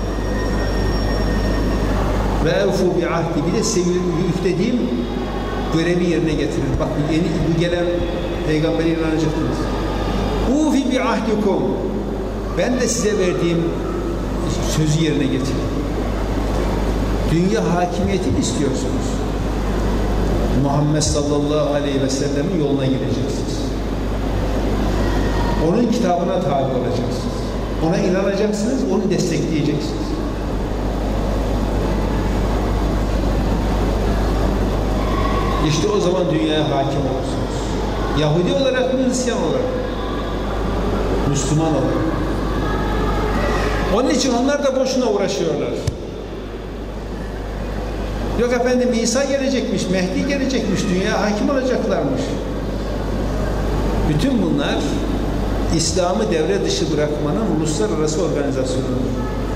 Ve evfu bi ahdi, bir de size yüklediğim görevi yerine getirin. Bak yeni, bu gelen peygambere inanacaksınız. Ufi bi ahdikum, ben de size verdiğim sözü yerine getirin. Dünya hakimiyetini istiyorsunuz. Muhammed sallallahu aleyhi ve sellemin yoluna gireceksiniz. Onun kitabına tabi olacaksınız. Ona inanacaksınız, onu destekleyeceksiniz. İşte o zaman dünyaya hakim olursunuz. Yahudi olarak mı, Hristiyan olarak? Müslüman olarak. Onun için onlar da boşuna uğraşıyorlar. Yok efendim İsa gelecekmiş, Mehdi gelecekmiş, dünya hakim olacaklarmış. Bütün bunlar İslam'ı devre dışı bırakmanın uluslararası organizasyonudur.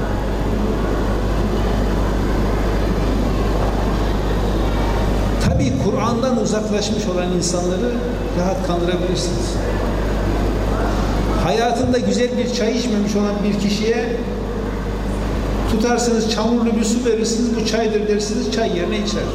Tabii Kur'an'dan uzaklaşmış olan insanları rahat kandırabilirsiniz. Hayatında güzel bir çay içmemiş olan bir kişiye tutarsınız, çamurlu bir su verirsiniz, bu çaydır dersiniz, çay yerine içer.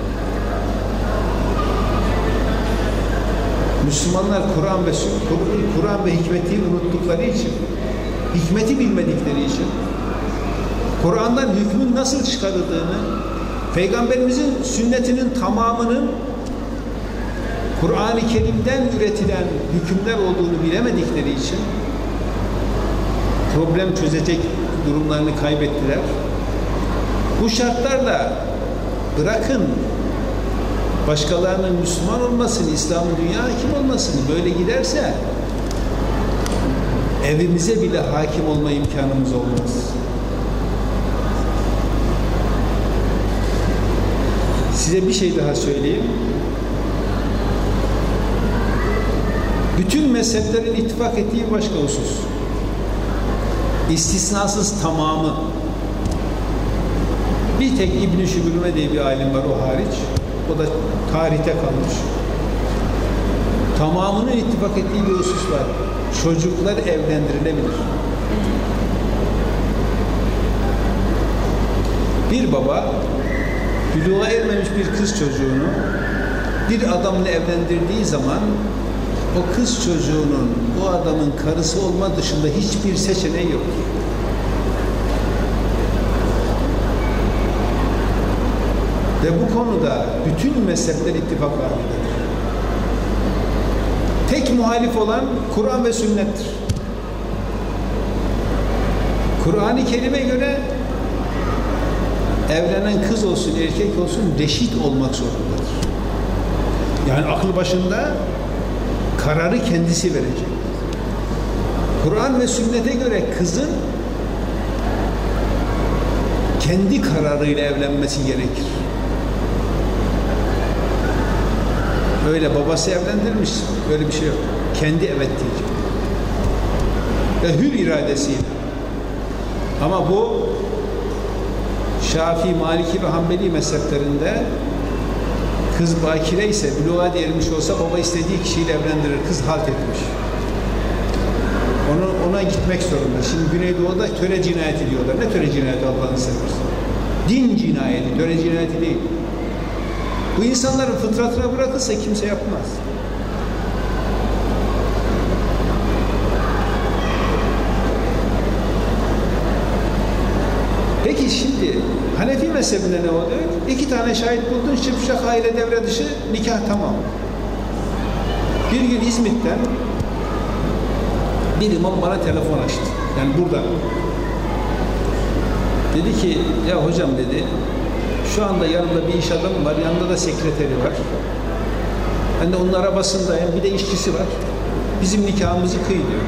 Müslümanlar Kur'an ve Kur'an ve hikmeti unuttukları için, hikmeti bilmedikleri için, Kur'an'dan hükmün nasıl çıkarıldığını, Peygamberimizin sünnetinin tamamının Kur'an-ı Kerim'den üretilen hükümler olduğunu bilemedikleri için problem çözecek durumlarını kaybettiler. Bu şartlarla bırakın başkalarının Müslüman olmasını, İslam'ın dünya hakim olmasını, böyle giderse evimize bile hakim olma imkanımız olmaz. Size bir şey daha söyleyeyim. Bütün mezheplerin ittifak ettiği başka husus. İstisnasız tamamı. Bir tek İbn-i Şübrüme diye bir alim var o hariç. O da tarihte kalmış. Tamamının ittifak ettiği bir husus var. Çocuklar evlendirilebilir. Bir baba buluğa ermemiş bir kız çocuğunu bir adamla evlendirdiği zaman o kız çocuğunun o adamın karısı olma dışında hiçbir seçeneği yok. Ve bu konuda bütün mezhepler ittifak halindedir. Tek muhalif olan Kur'an ve sünnettir. Kur'an-ı Kerim'e göre evlenen kız olsun, erkek olsun reşit olmak zorundadır. Yani aklı başında kararı kendisi verecek. Kur'an ve sünnete göre kızın kendi kararıyla evlenmesi gerekir. Öyle babası evlendirmiş, böyle bir şey yok. Kendi evet diyecek. Ve hür iradesiyle. Ama bu Şafii, Maliki ve Hanbeli mezheplerinde kız bakire ise, buluğa ermiş olsa baba istediği kişiyle evlendirir. Kız halt etmiş. Onu, ona gitmek zorunda. Şimdi Güneydoğu'da töre cinayeti diyorlar. Ne töre cinayeti Allah'ını seversen? Din cinayeti, töre cinayeti değil. Bu insanların fıtratına bırakılsa kimse yapmaz. Peki şimdi Hanefi mezhebinde ne oluyor? İki tane şahit buldun, şıpşak aile devre dışı, nikah tamam. Bir gün İzmit'ten bir imam bana telefon açtı. Yani burada. Dedi ki, ya hocam dedi, şu anda yanımda bir iş adamı var, yanında da sekreteri var. Ben de onun arabasındayım, bir de işçisi var. Bizim nikahımızı kıy diyor.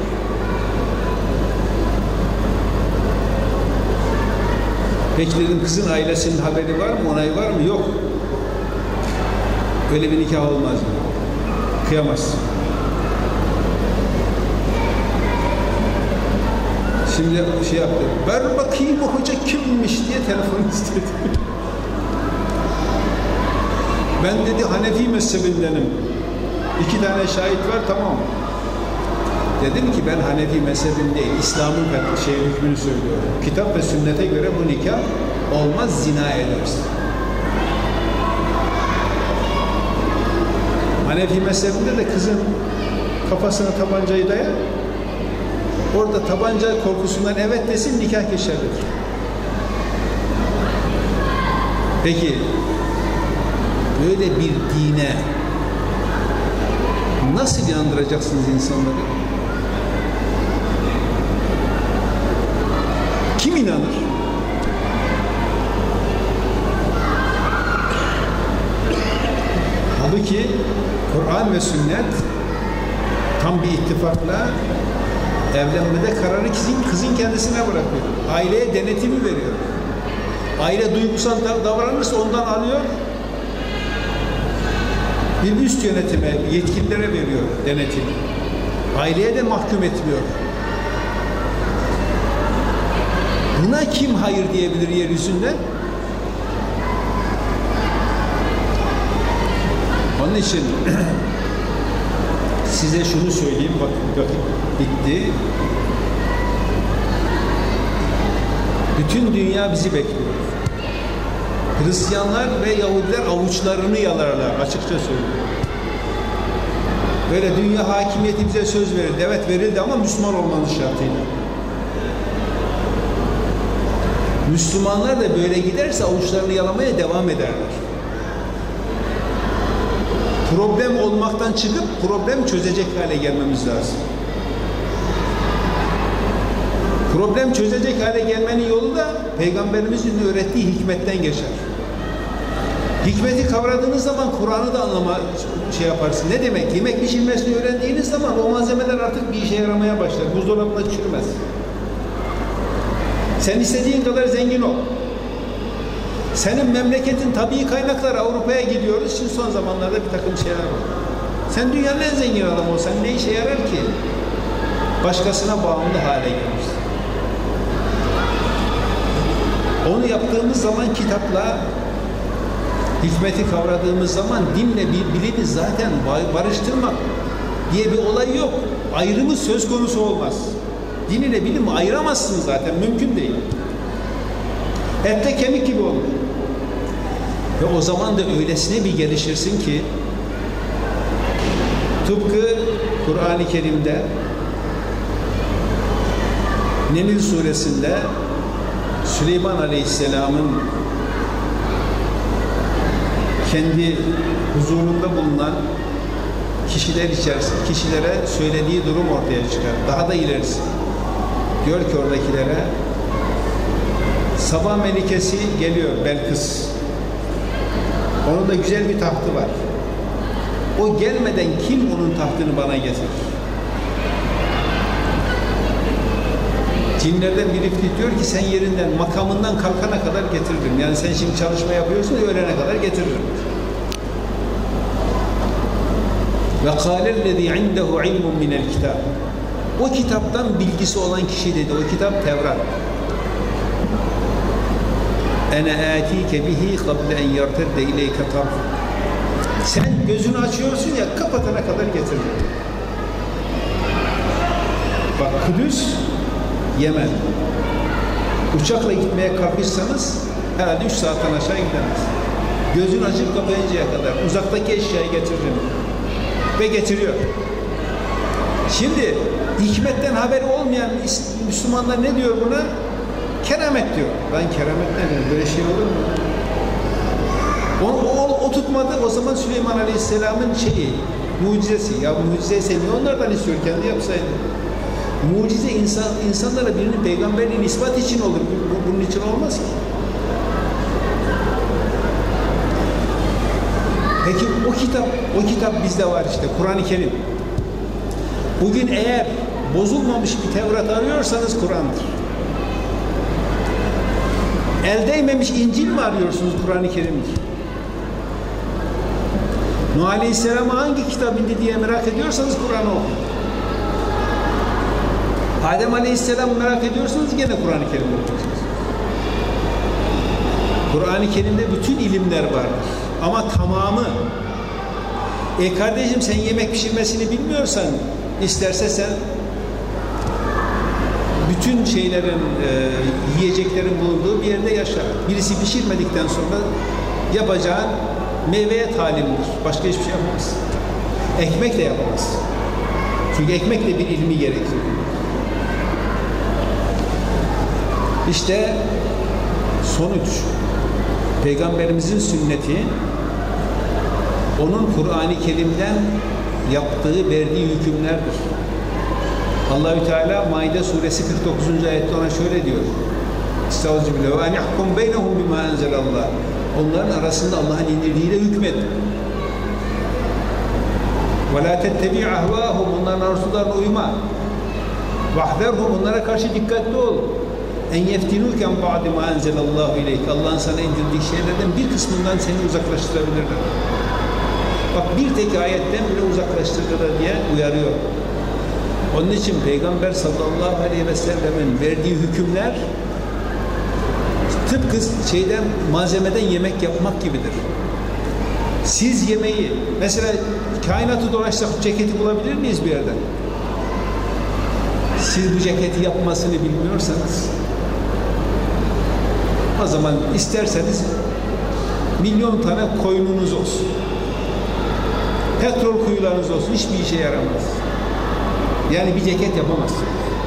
Peki dedim, kızın ailesinin haberi var mı, onayı var mı? Yok. Öyle bir nikah olmaz mı? Kıyamazsın. Şimdi şey yaptı, ver bakayım o hoca kimmiş diye telefon istedi. Ben dedi Hanefi mezhebindenim. İki tane şahit var, tamam. Dedim ki ben Hanefi mezhebim değil, İslam'ın şey hükmünü söylüyorum. Kitap ve sünnete göre bu nikah olmaz, zina edersin. Hanefi mezhebinde de kızın kafasına tabancayı daya, orada tabanca korkusundan evet desin, nikah geçerlidir. Peki böyle bir dine nasıl inandıracaksınız insanları? Kim inanır? Halbuki Kur'an ve sünnet tam bir ittifakla evlenmede kararı kızın, kızın kendisine bırakıyor. Aileye denetimi veriyor. Aile duygusal davranırsa ondan alıyor. Bir üst yönetime, yetkililere veriyor denetimi. Aileye de mahkum etmiyor. Buna kim hayır diyebilir yeryüzünde? Onun için size şunu söyleyeyim, bak vakit bitti. Bütün dünya bizi bekliyor. Hristiyanlar ve Yahudiler avuçlarını yalarlar, açıkça söylüyorum. Böyle dünya hakimiyeti bize söz verildi. Evet verildi ama Müslüman olmanın şartıyla. Müslümanlar da böyle giderse avuçlarını yalamaya devam ederler. Problem olmaktan çıkıp problem çözecek hale gelmemiz lazım. Problem çözecek hale gelmenin yolu da Peygamberimizin öğrettiği hikmetten geçer. Hikmeti kavradığınız zaman Kur'an'ı da anlama şey yaparsın. Ne demek? Yemek pişirmesini öğrendiğiniz zaman o malzemeler artık bir işe yaramaya başlar. Buzdolabında çürümez. Sen istediğin kadar zengin ol. Senin memleketin tabii kaynakları Avrupa'ya gidiyoruz. Şimdi son zamanlarda bir takım şeyler var. Sen dünyanın en zengin adamı olsan ne işe yarar ki? Başkasına bağımlı hale gelmişsin. Onu yaptığımız zaman kitapla hikmeti kavradığımız zaman dinle bir bilimi zaten barıştırmak diye bir olay yok. Ayrımı söz konusu olmaz. Din ile bilimi ayıramazsın zaten. Mümkün değil. Ette kemik gibi olur. Ve o zaman da öylesine bir gelişirsin ki tıpkı Kur'an-ı Kerim'de Neml suresinde Süleyman Aleyhisselam'ın kendi huzurunda bulunan kişiler içerisinde kişilere söylediği durum ortaya çıkar. Daha da ilerisi. Diyor ki oradakilere Sabah melikesi geliyor, Belkıs. Onun da güzel bir tahtı var. O gelmeden kim onun tahtını bana getirir? Cinlerden biri diyor ki sen yerinden, makamından kalkana kadar getiririm. Yani sen şimdi çalışma yapıyorsun, öğlene kadar getiririm. Ve kâlellezî indehu ilmun minel kitâb. O kitaptan bilgisi olan kişi dedi. O kitap Tevrat. Ene âtîke bihi kable en yertedde ileyke tarf. Sen gözünü açıyorsun ya, kapatana kadar getiririm. Bak Kudüs, Yemen. Uçakla gitmeye kalkışsanız herhalde üç saatten aşağı gidemez. Gözün açıp kapayıncaya kadar uzaktaki eşyayı getiririm. Ve getiriyor. Şimdi hikmetten haberi olmayan Müslümanlar ne diyor buna? Keramet diyor. Ben keramet demiyorum. Böyle şey olur mu? O, o, o tutmadı. O zaman Süleyman Aleyhisselam'ın şeyi, mucizesi. Ya mucizeyse niye onlardan istiyor? Kendi yapsaydı. Mucize insan, insanlara birinin peygamberliğini ispat için olur. Bu, bunun için olmaz ki. Peki o kitap, o kitap bizde var işte. Kur'an-ı Kerim. Bugün eğer bozulmamış bir Tevrat arıyorsanız Kur'an'dır. El değmemiş İncil mi arıyorsunuz? Kur'an-ı Kerim'dir. Nuh Aleyhisselam'a hangi kitap indi diye merak ediyorsanız Kur'an'ı okuyun. Adem Aleyhisselam'ı merak ediyorsanız gene Kur'an-ı Kerim'i okuyorsunuz. Kur'an-ı Kerim'de bütün ilimler vardır. Ama tamamı. E kardeşim sen yemek pişirmesini bilmiyorsan isterse sen bütün şeylerin, e, yiyeceklerin bulunduğu bir yerde yaşa. Birisi pişirmedikten sonra yapacağın meyveye talimdir. Başka hiçbir şey yapamazsın. Ekmek de yapamazsın. Çünkü ekmek de bir ilmi gerekiyor. İşte sonuç. Peygamberimizin sünneti onun Kur'an-ı Kerim'den yaptığı, verdiği hükümlerdir. Allahü Teala Maide suresi kırk dokuzuncu ayette ona şöyle diyor. Estağfirullah. Ve en yahkum beynehum bima enzelallah. Onların arasında Allah'ın indirdiğiyle hükmet. Ve la tettebi' ahvahum. Onların arzularına uyma. Vahderhum. Onlara karşı dikkatli ol. En yeftinuken ba'di ma enzelallahu ileyk. Allah'ın sana indirdiği şeylerden bir kısmından seni uzaklaştırabilirler. Bak bir tek ayetten bile uzaklaştırırlar diye uyarıyor. Onun için Peygamber sallallahu aleyhi ve sellemin verdiği hükümler tıpkı şeyden, malzemeden yemek yapmak gibidir. Siz yemeği, mesela kainatı dolaşsak ceketi bulabilir miyiz bir yerden? Siz bu ceketi yapmasını bilmiyorsanız o zaman isterseniz milyon tane koyununuz olsun. Petrol kuyularınız olsun. Hiçbir işe yaramaz. Yani bir ceket yapamazsınız.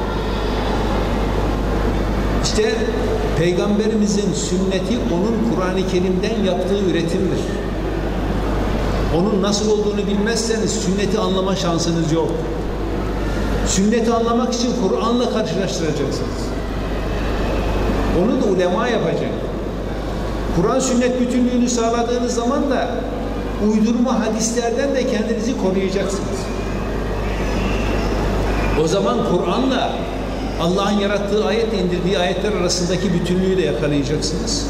İşte Peygamberimizin sünneti onun Kur'an-ı Kerim'den yaptığı üretimdir. Onun nasıl olduğunu bilmezseniz sünneti anlama şansınız yok. Sünneti anlamak için Kur'an'la karşılaştıracaksınız. Onu da ulema yapacak. Kur'an sünnet bütünlüğünü sağladığınız zaman da uydurma hadislerden de kendinizi koruyacaksınız. O zaman Kur'an'la Allah'ın yarattığı ayet, indirdiği ayetler arasındaki bütünlüğü de yakalayacaksınız.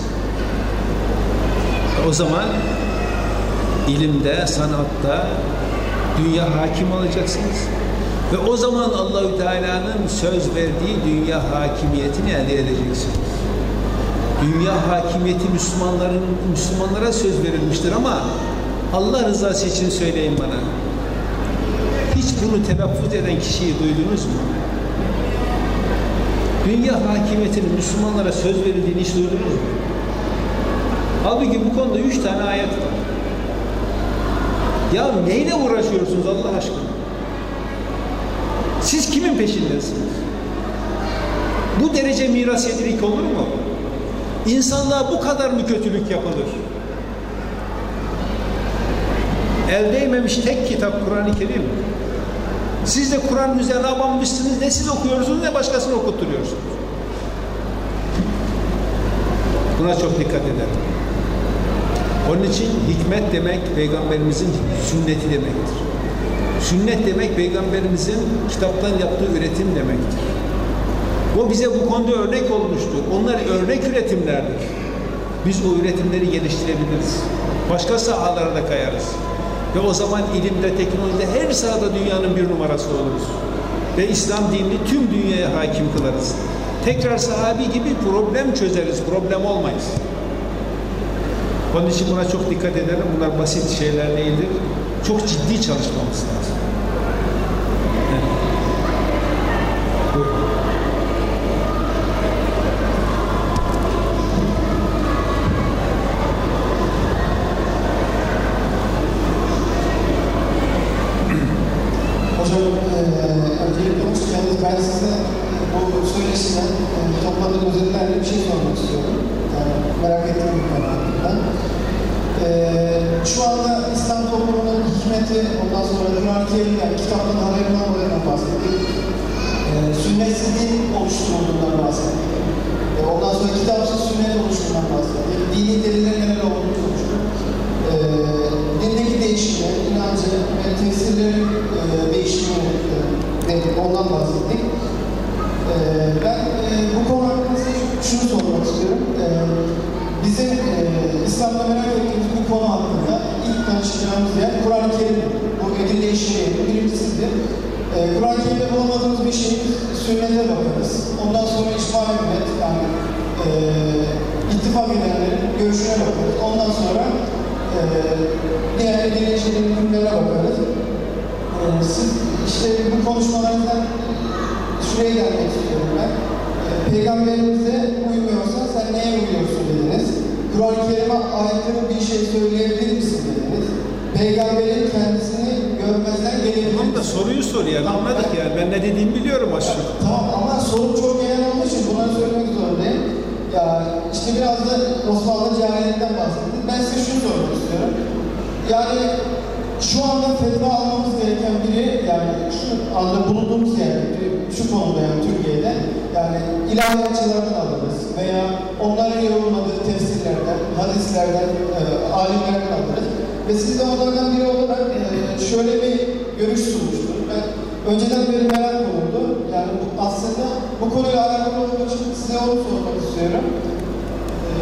O zaman ilimde, sanatta dünya hakim olacaksınız. Ve o zaman Allahü Teala'nın söz verdiği dünya hakimiyetini elde edeceksiniz. Dünya hakimiyeti Müslümanların Müslümanlara söz verilmiştir ama Allah rızası için söyleyin bana. Hiç bunu telaffuz eden kişiyi duydunuz mu? Dünya hakimiyetinin Müslümanlara söz verildiğini hiç duydunuz mu? Halbuki bu konuda üç tane ayet var. Ya neyle uğraşıyorsunuz Allah aşkına? Siz kimin peşindesiniz? Bu derece miras yedilik olur mu? İnsanlığa bu kadar mı kötülük yapılır? El değmemiş tek kitap Kur'an-ı Kerim. Siz de Kur'an'ın üzerine abanmışsınız. Ne siz okuyorsunuz ne başkasını okutturuyorsunuz. Buna çok dikkat edelim. Onun için hikmet demek Peygamberimizin sünneti demektir. Sünnet demek Peygamberimizin kitaptan yaptığı üretim demektir. O bize bu konuda örnek olmuştur. Onlar örnek üretimlerdir. Biz o üretimleri geliştirebiliriz. Başka sahalara da kayarız. Ve o zaman ilimde, teknolojide her sahada dünyanın bir numarası oluruz. Ve İslam dinini tüm dünyaya hakim kılarız. Tekrar sahabi gibi problem çözeriz, problem olmayız. Onun için buna çok dikkat edelim. Bunlar basit şeyler değildir. Çok ciddi çalışmamız lazım. Evet. Buyurun. Hocam, öncelikle hoş geldiniz. Ben size bu söyleşiden topladığım özetlerle şu anda İslam toplumunun hikmeti, ondan sonra Kur'an-ı Kerim, yani kitaptan haberinin olayından bahsettik. E, sünnetsizliğin oluşturulduğundan bahsettik. E, ondan sonra kitapsız sünnet oluşturulduğundan bahsettik. Dini deliller neler olduğunu konuştuk. E, dindeki değişimi, inancı ve tesirlerin e, değişimini e, ondan bahsettik. E, ben e, bu konu hakkında şunu sormak istiyorum. E, bizim e, İslam'da merak ettiğimiz bu konu hakkında ilk tanışacağımız yer Kur'an-ı Kerim. Bu edille işleyen birincisidir. E, Kur'an-ı Kerim'de bulamadığımız bir şeyi sünnete bakarız. Ondan sonra icma-i ümmet, yani e, ittifak edenlerin görüşüne bakarız. Ondan sonra e, diğer edille işleyen hükümlere bakarız. E, siz işte bu konuşmalarından şuraya gelmek istiyorum ben. E, Peygamberimize uymuyorsa sen neye uyuyorsun dediniz. Kur'an-ı Kerim'e aykırı bir şey söyleyebilir misin dediniz. Peygamberin kendisini görmezden gelebilir misin? Tamam da soruyu sor yani, anladık yani. Ben ne dediğimi biliyorum aslında. Tamam ama soru çok genel olduğu için bunları söylemek zorundayım. Ya işte biraz da Osmanlı cahiliyetten bahsettim. Ben size şunu sormak istiyorum. Yani şu anda fetva almamız gereken biri, yani şu anda bulunduğumuz yerde, şu konuda yani Türkiye'de, yani ilahiyatçılardan alırız veya onların yorumladığı tefsirlerden, hadislerden, e, alimlerden alırız. Ve siz de onlardan biri olarak e, şöyle bir görüş sunmuştur. Ben önceden beri merak olurdu. Yani bu, aslında bu konuyla alakalı olduğu için size onu sormak istiyorum. E,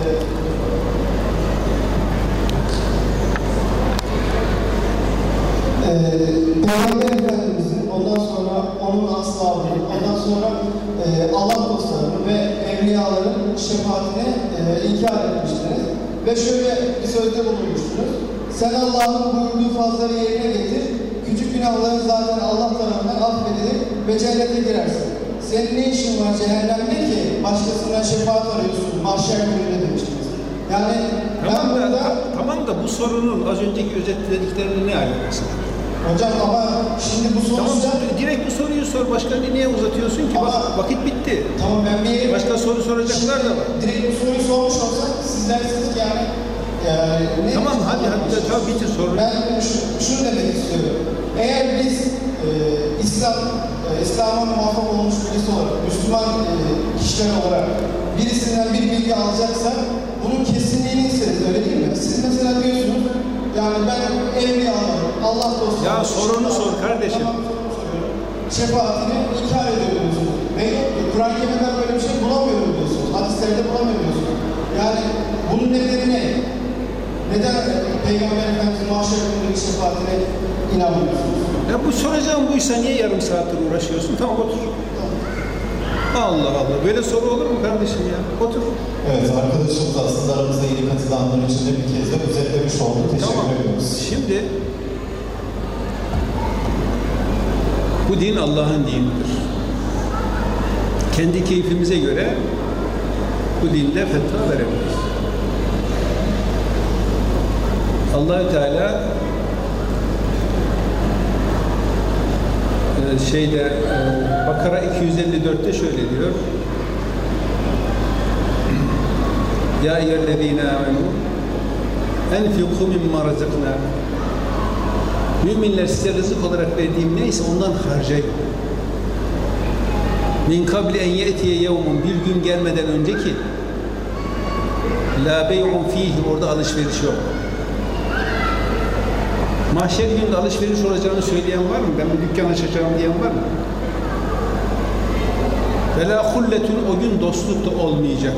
Ee, Peygamber Efendimiz'in, ondan sonra onun ashabının, ondan sonra e, Allah dostlarının ve evliyaların şefaatini e, inkar etmiştiniz. Ve şöyle bir sözde bulunmuştunuz. Sen Allah'ın buyurduğu fazları yerine getir, küçük günahların zaten Allah tarafından affedilir ve cennete girersin. Senin ne işin var cehennemde ki başkasından şefaat arıyorsun, mahşer gününe demiştiniz. Yani Tamam ben da, burada... tamam da bu sorunun az önceki özetlediklerinin ne alakası var? Hocam ama şimdi bu sonuçta... Tamam, direkt bu soruyu sor. Başka ne, niye uzatıyorsun ki? Ama, Bak, vakit bitti. Tamam ben bir yere... Başka soru soracaklar da var. Direkt bu soruyu sormuş olsak siz dersiniz ki yani... yani ne Tamam hadi hadi tamam bitir soruyu. Ben şunu, şunu demek istiyorum. Eğer biz e, İslam, e, İslam'a muvaffak olmuş birisi olarak, Müslüman e, kişiler olarak birisinden bir bilgi alacaksak bunun kesinliğini isteriz, öyle değil mi? Siz mesela diyorsunuz, yani ben evliyalarım, Allah dostları... Ya sorunu sor kardeşim. Tamam, şefaatini inkar ediyorsunuz. Ve Kur'an-ı Kerim'de böyle bir şey bulamıyorum diyorsunuz. Hadislerde bulamıyorum. Yani bunun nedeni ne? Neden Peygamber Efendimiz'in mahşer günündeki şefaatine inanmıyorsunuz? Ya bu soracağım buysa niye yarım saattir uğraşıyorsun? Tamam otur. Allah Allah. Böyle soru olur mu kardeşim ya? Otur. Evet, arkadaşımız aslında aramızda yeni katılanlar için de bir kez de özetlemiş oldu. Teşekkür tamam. ediyoruz. Şimdi bu din Allah'ın dinidir. Kendi keyfimize göre bu dinde fetva verebiliriz. Allah-u Teala şeyde Bakara iki yüz elli dört'te şöyle diyor. Ya eyyühellezîne âmenû enfiqû mimma razaknâkum. Müminler size rızık olarak verdiğim neyse ondan harcayın. Min kabli en ye'tiye yevmun, bir gün gelmeden önceki la bey'un fihi, orada alışveriş yok. Mahşer gününde alışveriş olacağını söyleyen var mı? Ben bir dükkan açacağım diyen var mı? Ve la hulletun, o gün dostluk da olmayacak.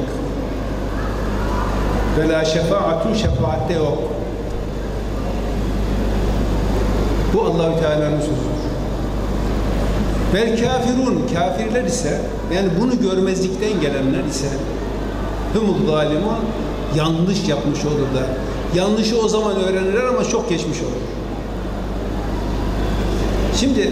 Ve la şefaatun, şefaatte yok. Bu Allah-u Teala'nın sözüdür. Vel kafirun, kafirler ise, yani bunu görmezlikten gelenler ise humul zalimun, yanlış yapmış olurlar. Yanlışı o zaman öğrenirler ama çok geçmiş olur. Şimdi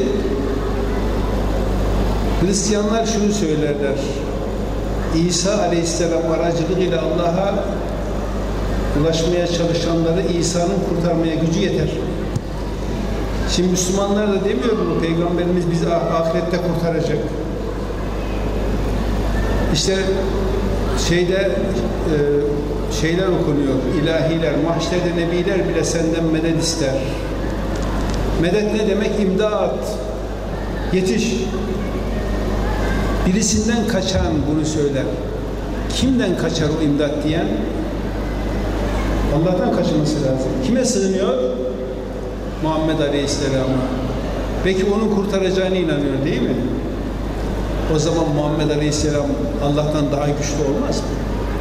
Hristiyanlar şunu söylerler. İsa Aleyhisselam aracılığıyla Allah'a ulaşmaya çalışanları İsa'nın kurtarmaya gücü yeter. Şimdi Müslümanlar da demiyor bunu. Peygamberimiz bizi ahirette kurtaracak. İşte şeyde e, şeyler okunuyor, ilahiler, mahşerde nebiler bile senden medet ister. Medet ne demek? İmdat. Yetiş. Birisinden kaçan bunu söyler. Kimden kaçar o imdat diyen? Allah'tan kaçması lazım. Kime sığınıyor? Muhammed Aleyhisselam'a. Peki onun kurtaracağına inanıyor değil mi? O zaman Muhammed Aleyhisselam Allah'tan daha güçlü olmaz mı?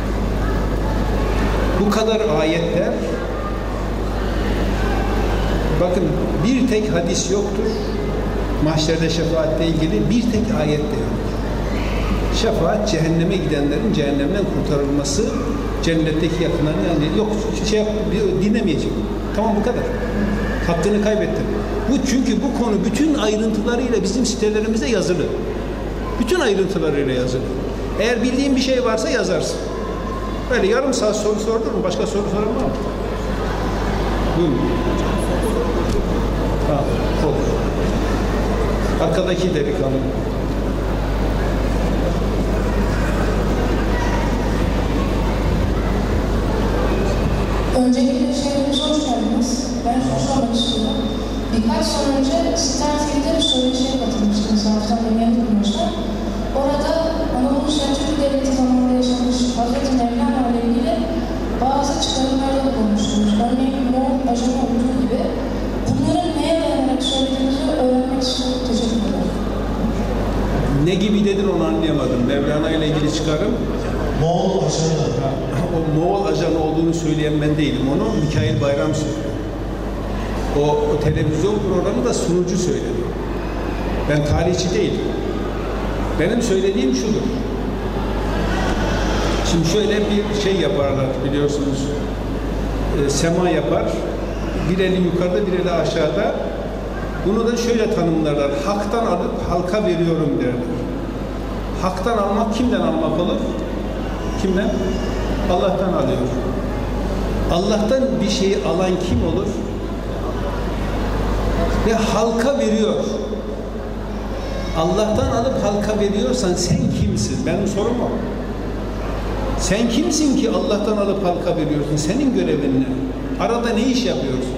Bu kadar ayetler, bakın bir tek hadis yoktur. Mahşerde şefaatle ilgili bir tek ayet de yok. Şefaat cehenneme gidenlerin cehennemden kurtarılması, cennetteki yakınlarının yani yok şey yap, dinlemeyecek. Tamam bu kadar. Hakkını kaybettin. Bu çünkü bu konu bütün ayrıntılarıyla bizim sitelerimizde yazılı. Bütün ayrıntılarıyla yazılı. Eğer bildiğin bir şey varsa yazarsın. Böyle yarım saat soru sordun mu? Başka soru soran var mı? Buyurun. Ha, olur. Arkadaki delikanlı. Öncelikle şehrimize hoş geldiniz. Ben şunu sormak istiyorum. Birkaç sene önce Star T V'de bir söyleşiye katılmıştınız. Haftan yemeğe tutmuşlar. Orada Anadolu Selçuklu Devleti zamanında yaşamış Hazreti Mevlana ile ilgili bazı çıkarımlarda bulunmuştunuz. Örneğin Moğol ajanı olduğu gibi. Bunları neye dayanarak söylediğinizi öğrenmek istiyorum. Teşekkür ederim. Ne gibi dedin onu anlayamadım. Mevlana ile ilgili çıkarım. Moğol ajanı. O Moğol ajanı olduğunu söyleyen ben değilim. Onu Mikail Bayram söyledi. O, o televizyon programı da sunucu söyledi. Ben tarihçi değilim. Benim söylediğim şudur. Şimdi şöyle bir şey yaparlar biliyorsunuz. E, sema yapar. Bir eli yukarıda bir eli aşağıda. Bunu da şöyle tanımlarlar. Hak'tan alıp halka veriyorum derler. Hak'tan almak kimden almak olur? Kimden? Allah'tan alıyor. Allah'tan bir şeyi alan kim olur? Ve halka veriyor. Allah'tan alıp halka veriyorsan sen kimsin? Benim sorum o. Sen kimsin ki Allah'tan alıp halka veriyorsun? Senin görevin ne? Arada ne iş yapıyorsun?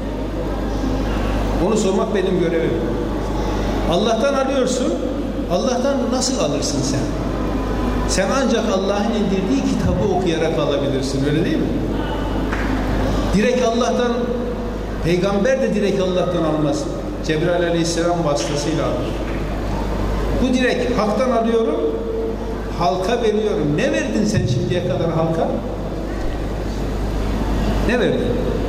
Onu sormak benim görevim. Allah'tan alıyorsun. Allah'tan nasıl alırsın sen? Sen ancak Allah'ın indirdiği kitabı okuyarak alabilirsin. Öyle değil mi? Direkt Allah'tan, peygamber de direkt Allah'tan almaz. Cebrail Aleyhisselam vasıtasıyla alır. Bu direkt haktan alıyorum, halka veriyorum. Ne verdin sen şimdiye kadar halka? Ne verdin?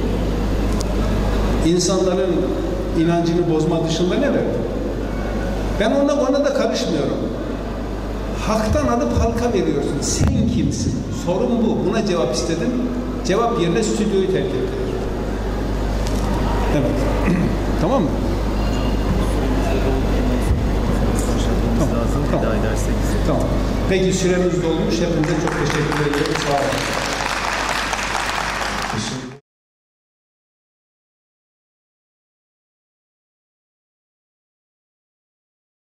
İnsanların inancını bozma dışında ne verdin? Ben ona, ona da karışmıyorum. Haktan alıp halka veriyorsun. Sen kimsin? Sorun bu. Buna cevap istedim. Cevap yerine stüdyoyu terk ettiler. Evet. Tamam mı? Tamam. Tamam. Tamam. Peki süremiz dolmuş. Hepinize çok teşekkür ederim. Sağ olun.